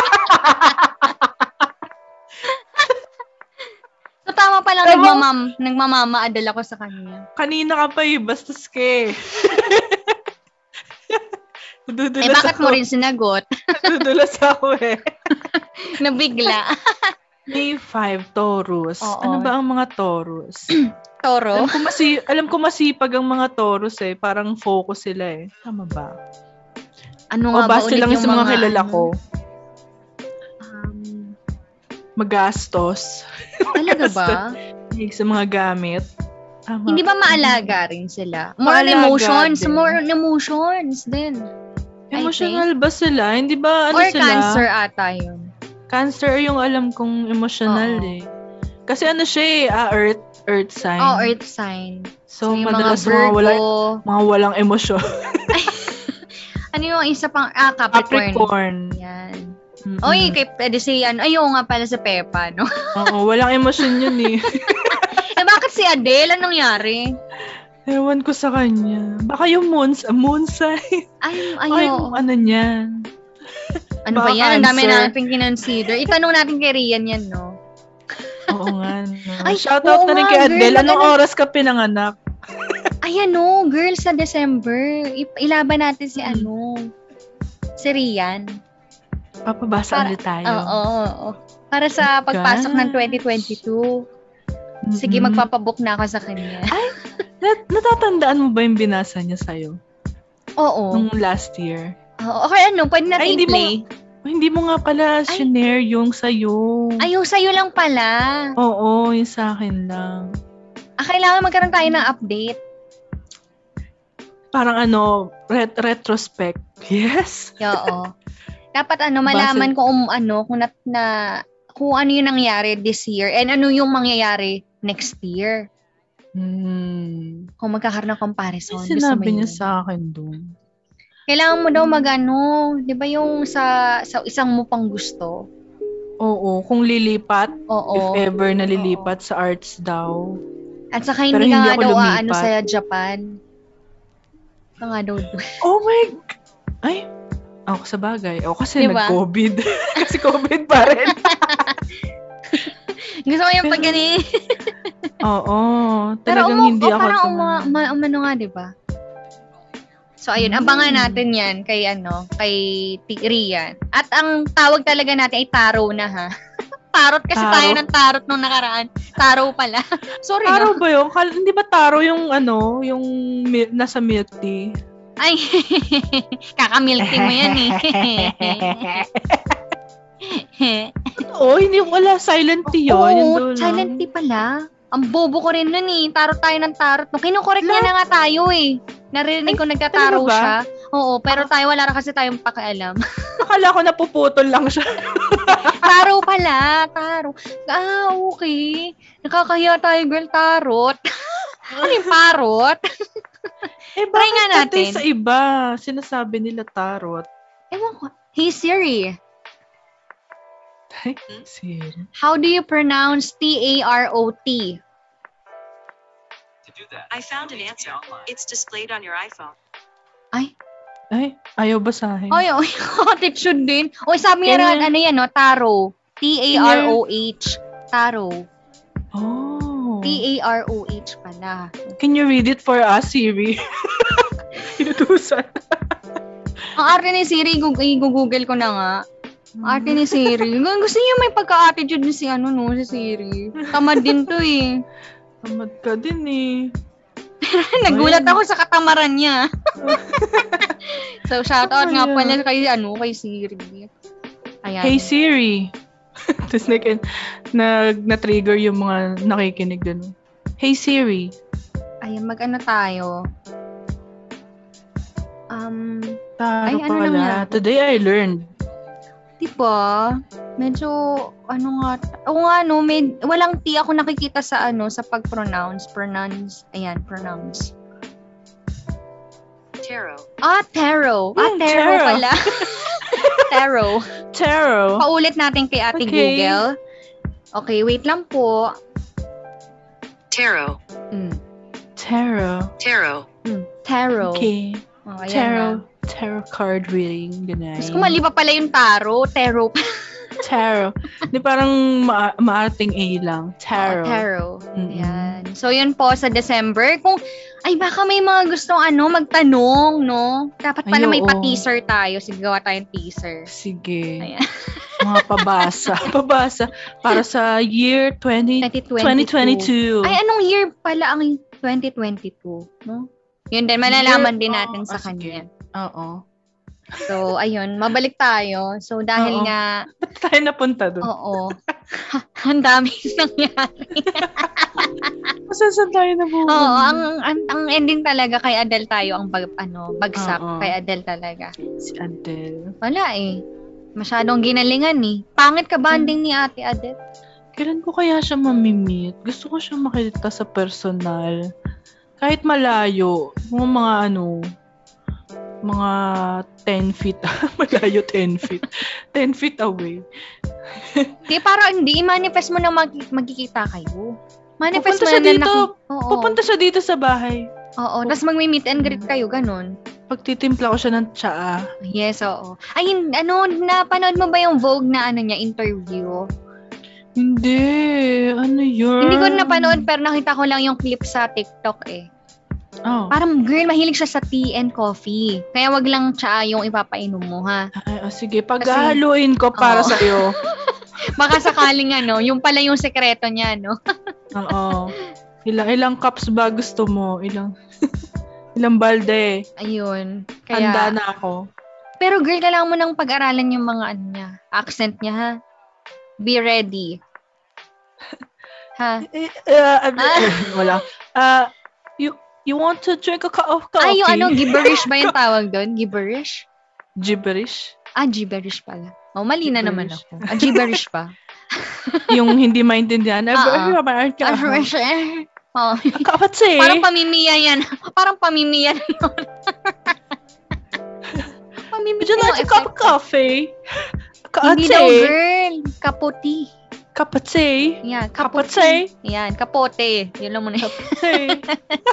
So, tama pa lang Tama. nagmamam, nagmamamaadal ako sa kanya. Kanina ka pa eh, bastos ke. Nadudulas Eh, bakit ako. mo rin sinagot? Nadudulas ako eh. Nabigla. May five, Taurus. Oo. Ano ba ang mga Taurus? Toro? Alam ko, masi- alam ko masipag ang mga Taurus eh. Parang focus sila eh. Tama ba? Ano O nga ba base ulit lang yung sa mga kilala ano? ko. Um, Magastos. talaga ba? Mahilig sa mga gamit. Tama. Hindi ba maalaga rin sila? More on Maalaga emotions. din. More on emotions din. I Emotional ba sila? Hindi ba ano Or sila? cancer ata yun. Cancer yung alam kong emotional Oo. eh. Kasi ano siya eh, ah, earth, earth sign. Oh, earth sign. So, yung madalas mga mga, Virgo. wala, mga walang emosyon. Ano yung isa pang, ah, Capricorn. Capricorn. Yan. Mm-mm. Oy, kay pwede si, ano, ayaw nga pala sa Peppa, no? Oo, walang emosyon yun eh. eh, bakit si Adele? Anong nangyari? Ewan ko sa kanya. Baka yung moon, moon sign. Ay, Ay, ayaw. ano niyan. Ano baka ba yan? Ang dami cancer. natin kinonsider. Itanong natin kay Rian yan, no? Oo nga. No. Ay, Shoutout oo na rin nga, kay girl, Adele. Anong maganda- oras ka pinanganak? Ay, ano, girl, sa December. I- ilaban natin si, Hmm. ano, si Rian. Papabasa Para- ulit tayo. Oo, oo, oo. Para sa pagpasok ng twenty twenty-two. Sige, Mm-mm. magpapabook na ako sa kanya. Nat- natatandaan mo ba yung binasa niya sa'yo? Oo. Nung last year? Oo. Okay, ano, pwede natin Ay, hindi mo- i-play. Oh, hindi mo nga pala Ay. shinare yung sa'yo. Ayaw, sa'yo lang pala. Oo, yung sa akin lang. Ah, kailangan magkaroon tayo ng update. Parang ano, ret- retrospect. Yes. Oo. Dapat ano, malaman ko um, ano, kung, nat, na, kung ano yung nangyari this year and ano yung mangyayari next year. Hmm. Kung magkakaroon ng comparison. May Gusto mo sinabi niya yun? sa akin doon. Kailangan mo daw magano, 'di ba yung sa sa isang mo pang gusto? Oo, kung lilipat, Oo. if ever nalilipat sa arts daw. At saka Pero hindi ka hindi nga ako daw lumipat. ano sa Japan. Ka nga daw. Oh my g- Ay, ako sa bagay. Ako kasi Diba? nag-COVID. kasi COVID pa rin. Gusto ko yung pag gani. Oo, Pero talagang umu, hindi oh, ako. parang tuma- uma, uma, umano nga, 'di ba? So ayun, Hmm. abangan natin 'yan kay ano, kay T- Rian. At ang tawag talaga natin ay taro na ha. Tarot kasi Taro? tayo ng tarot nung nakaraan. Taro pala. Sorry Taro no. ba yun? Kal- hindi ba taro yung ano, yung mi- nasa milk tea? Ay, kakamilky mo yan eh. Oo, hindi wala silent tea yun. Yung Oo, dulo. silent tea pala. Ang bobo ko rin nun eh. Tarot tayo ng tarot. No, kinukorek niya na nga tayo eh. Narinig ko nagtataro talaga ba? siya. Oo, pero tayo wala na kasi tayong pakialam. Akala ko napuputol lang siya. Taro pala, taro. Ah, okay. Nakakahiya tayo, girl, tarot. Ano yung parot? Eh, Try bakit nga pati natin. sa iba, sinasabi nila tarot? Ewan ko. Hey Siri, Ay, Siri. how do you pronounce T A R O T? I found an answer. It's displayed on your iPhone. Ay, Ay, ayaw basahin. ay, ay, attitude din. O, sabi niya Kanya- rin, ano yan, no? Taro. T A R O H. Taro. Oh. T A R O H pala. Can you read it for us, Siri? Inutusan. Ang arte ni Siri, gug- i-google ko na nga. Ang arte ni Siri. Gusto niya may pagka-attitude ni si ano, no, si Siri. Tamad din to eh. Tamad ka din eh. Nagulat Ayun. ako sa katamaran niya. So, shoutout nga Ayun. pala kay, ano, kay Siri. Ayan. Hey Siri. Tapos na, na, na-trigger yung mga nakikinig dun. Hey Siri. Ayan, mag-ano tayo. Um, Taro Ay, ano pala. naman? Today I learned. diba? Medyo, ano nga, o nga, no, may, walang T ako nakikita sa, ano, sa pag-pronounce. Pronounce, ayan, pronounce. Tarot. Ah, tarot. Ah, Hmm, tarot tarot. pala. Tarot. Tarot. Paulit natin kay Ate Okay. Google. Okay, wait lang po. Tarot. Mm. Tarot. Tarot. Mm. Tarot. Okay. Oh, ayan Tarot. na. tarot card reading, ganyan. Tapos kung mali pa pala yung tarot, tarot. Tarot. Di parang ma- maarting A lang. Tarot. Oo, tarot. Mm-mm. Ayan. So, yun po sa December. Kung, ay baka may mga gustong ano, magtanong, no? Dapat pala Ay, may oo. pa-teaser tayo. Sige, gawa tayong teaser. Sige. Ayan. Mga pabasa. Pabasa. Para sa year twenty twenty twenty-two. twenty-two. Ay, anong year pala ang twenty twenty-two, no? Yun din, malalaman Year- din natin oh, sa ah, sige. kanya. Oo. So, ayun, mabalik tayo. So, dahil Oo. nga, Ba't tayo napunta doon? oo, ang dami nangyari. Kasi saan tayo nabuhay? Oo, ang, ang ang ending talaga kay Adele tayo ang bag, ano, bagsak Oo. kay Adele talaga. Si Adele. Wala eh. Masyadong ginalingan eh. Pangit ka banding ni Ate Adele. Kailan ko kaya siya mamimit? Gusto ko siya makita sa personal. Kahit malayo. Mga mga ano, mga ten feet. Malayo ten feet. ten feet away. Di, parang hindi. I-manifest mo na mag- magkikita kayo. Manifest Pupunta mo siya na dito. naki- Oo. Pupunta siya dito sa bahay. Oo. Tapos mag-meet and greet kayo. Ganun. Pagtitimpla ko siya ng tsaa. Yes, oo. Ay, hin- ano, napanood mo ba yung Vogue na ano niya, interview? Hindi. Ano yun? Hindi ko na napanood pero nakita ko lang yung clip sa TikTok eh. Oh. Parang girl, mahilig siya sa tea and coffee. Kaya wag lang tsaa yung ipapainom mo ha. Ay, oh, sige, paghahaluin ko para Oo. sa'yo. Baka sakaling ano, yung pala yung sekreto niya, no? Oo. Ilang ilang cups ba gusto mo? Ilang ilang balde? Ayun. Kaya, Handa na ako. pero girl, kailangan mo nang pag-aralan yung mga ano niya, accent niya ha. Be ready. Ha? Eh, uh, Ah. Wala. Uh, you you want to drink a cup of coffee? Ay, yung ano, gibberish ba yung tawag doon? Gibberish? Gibberish? Ah, gibberish pala. Oh, mali na naman Gibberish. ako. Ah, gibberish pa. Yung hindi maintindihan. Oo. Ah, Ah, gibberish. Oh. Kapatid. Parang pamimiya yan. Parang pamimiya na yun. Pamimiya Would you like a yung cup of effect. coffee? Hindi daw, Kapatid. girl. Kaputi. Kapatid. Yan, Kapatid. kaputi. Yan, kapote. Yun lang muna. Kapatid.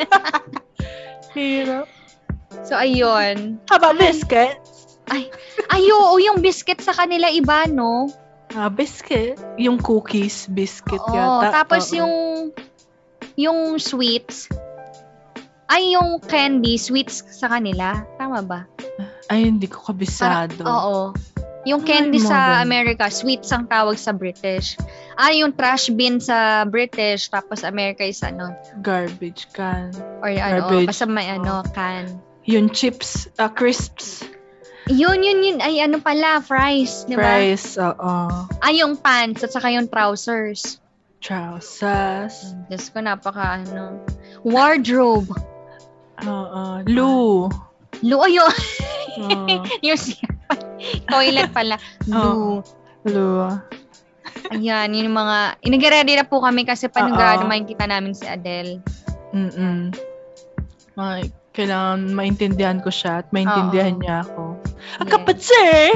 Hirap. So, ayun. How about biscuit? Ay, ay, oo, yung biscuit sa kanila iba, no? Ah, biscuit. Yung cookies, biscuit Oo, yata. tapos Oo. yung yung sweets, ay, yung candy, sweets sa kanila. Tama ba? Ay, hindi ko kabisado. Para- oo. Yung Ay, candy mga sa ganun. America, sweets ang tawag sa British. Ah, yung trash bin sa British, tapos America is ano, Garbage can. or ano, Garbage. basta may ano, can. Yung chips, ah, crisps, Yun, yun, yun. Ay, ano pala, fries, di ba? fries, oo. Ay, yung pants at saka yung trousers. Trousers, Diyos ko, napaka, ano. Wardrobe. oo. Loo. Lu, ay, yun. Oo. yung toilet pala. Lu. Loo. Ayan, yun yung mga, inag-ready na po kami kasi panigurado Oo. makikita namin si Adele. Mm-mm. Ay, kailangan maintindihan ko siya at maintindihan Oo. niya ako. Ang Yes. kapatid!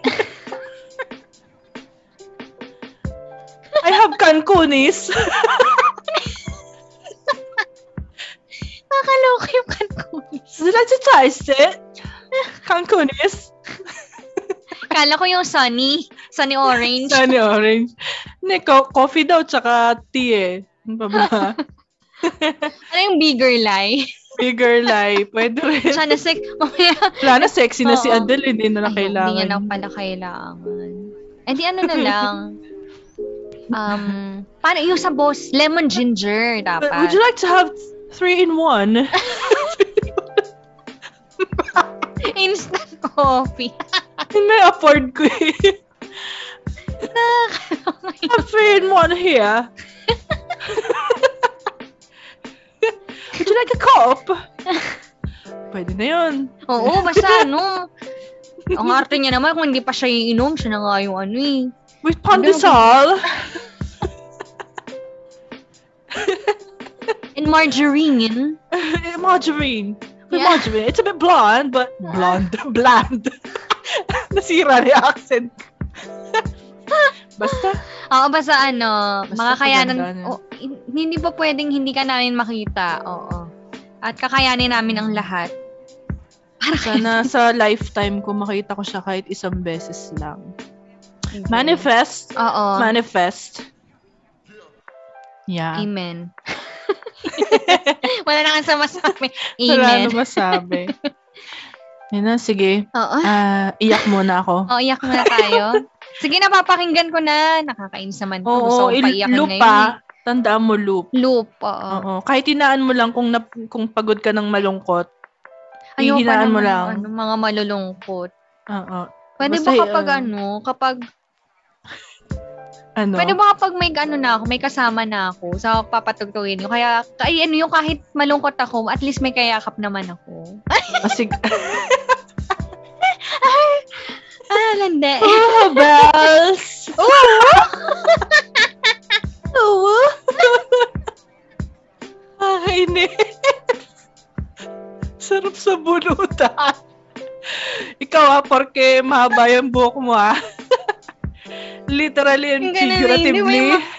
I have Cancunis. Nakakaloka yung kankunis. Would you like to taste it? Cancunis. Kala ko yung sunny. Sunny orange. Sunny orange. Hindi, co- coffee daw tsaka tea eh. Ano pa ba? Ano yung bigger lie? Bigger lie. Pwede rin. Sana sick. Mamaya. Wala na, sexy na si Oo. Adele. Hindi na na Ay, kailangan. Hindi niya na pala kailangan. Eh di ano na lang. Um, paano yung sa boss? Lemon ginger dapat. But would you like to have three in one? Instant coffee. Hindi, afford ko eh. Have three in one here. Would you like a cup? Pwede na yun. Oo, basta ano. Ang arte niya naman, kung hindi pa siya iinom, siya na nga yung ano eh. With pandesal. And margarine. Margarine. With Yeah. margarine. It's a bit blonde, but blonde. Bland. Nasira na yung accent. Basta. Oo, basta ano, Basta mga kayanan, paganda na. oh, hin- hindi pa pwedeng hindi ka namin makita. Oo. At kakayanin namin ang lahat. Para Sana sa lifetime ko makita ko siya kahit isang beses lang. Manifest. Oo. Manifest. Yeah. Amen. Wala na kang masabi. Wala Amen. na masabi. Yan na, sige. Oo. Ah, iyak muna ako. Oh, iyak muna tayo. Sige, napapakinggan ko na. Nakakainis naman ko. Gusto Oo, kong il- paiyakin loop ngayon. pa. eh. Tandaan mo loop. Loop, oo. Oo. Kahit hinaan mo lang kung nap- kung pagod ka ng malungkot. Ayoko pa Hihinaan mo naman lang. ng Ano, mga malulungkot. Oo. Pwede Basta, ba kapag uh, ano, kapag, Ano? pwede ba kapag may ano na ako, may kasama na ako, sa papatugtugin ko. Kaya, ay, ano yung kahit malungkot ako, at least may kayakap naman ako. Ah, sige. Ah, lande. Oh, bells! Oo. Nakakainis. Sarap sa bunutan. Ikaw ah, porque mahaba yung buhok mo ah. Literally and Yung ganun, figuratively. hindi mo yung ma-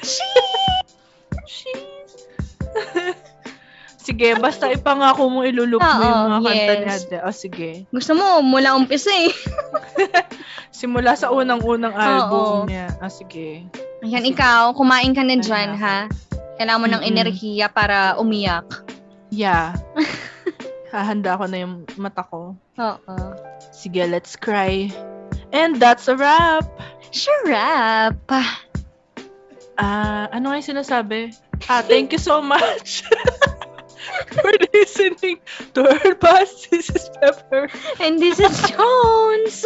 Sige, basta ipangako mo ilulup mo Oo, yung mga kanta yes. ni Ade. O sige. Gusto mo, mula umpisa eh. Simula sa unang-unang album Oo. niya. Ah, sige. Ayan, Sige. ikaw, kumain ka na Ayan dyan, ako. ha? Kailangan mo ng Mm-mm. enerhiya para umiyak. Yeah. Hahanda ko na yung mata ko. Oo. Sige, let's cry. And that's a wrap. Sharap. Ah, ano nga yung sinasabi? Ah, thank you so much for listening to our past. This is Pepper. And this is Jones.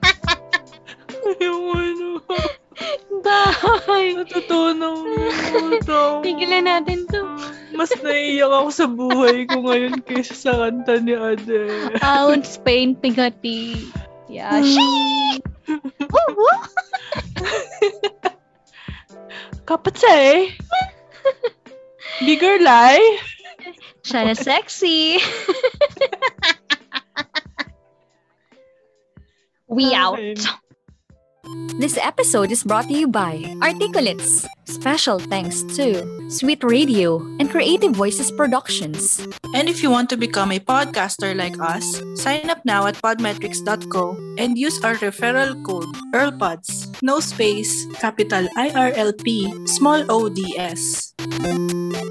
Yung ano, Bye. natutunan mo. Tigilan natin to. Mas naiiyak ako sa buhay ko ngayon kaysa sa kanta ni Ade. Out Spain Pigati. Yeah. Shee! Woo woo! Kapatay. Bigger lie. Siya na sexy. We out. This episode is brought to you by Articulates. Special thanks to Sweet Radio and Creative Voices Productions. And if you want to become a podcaster like us, sign up now at podmetrics dot co and use our referral code EARLPODS. No space, capital I R L P, small O D S.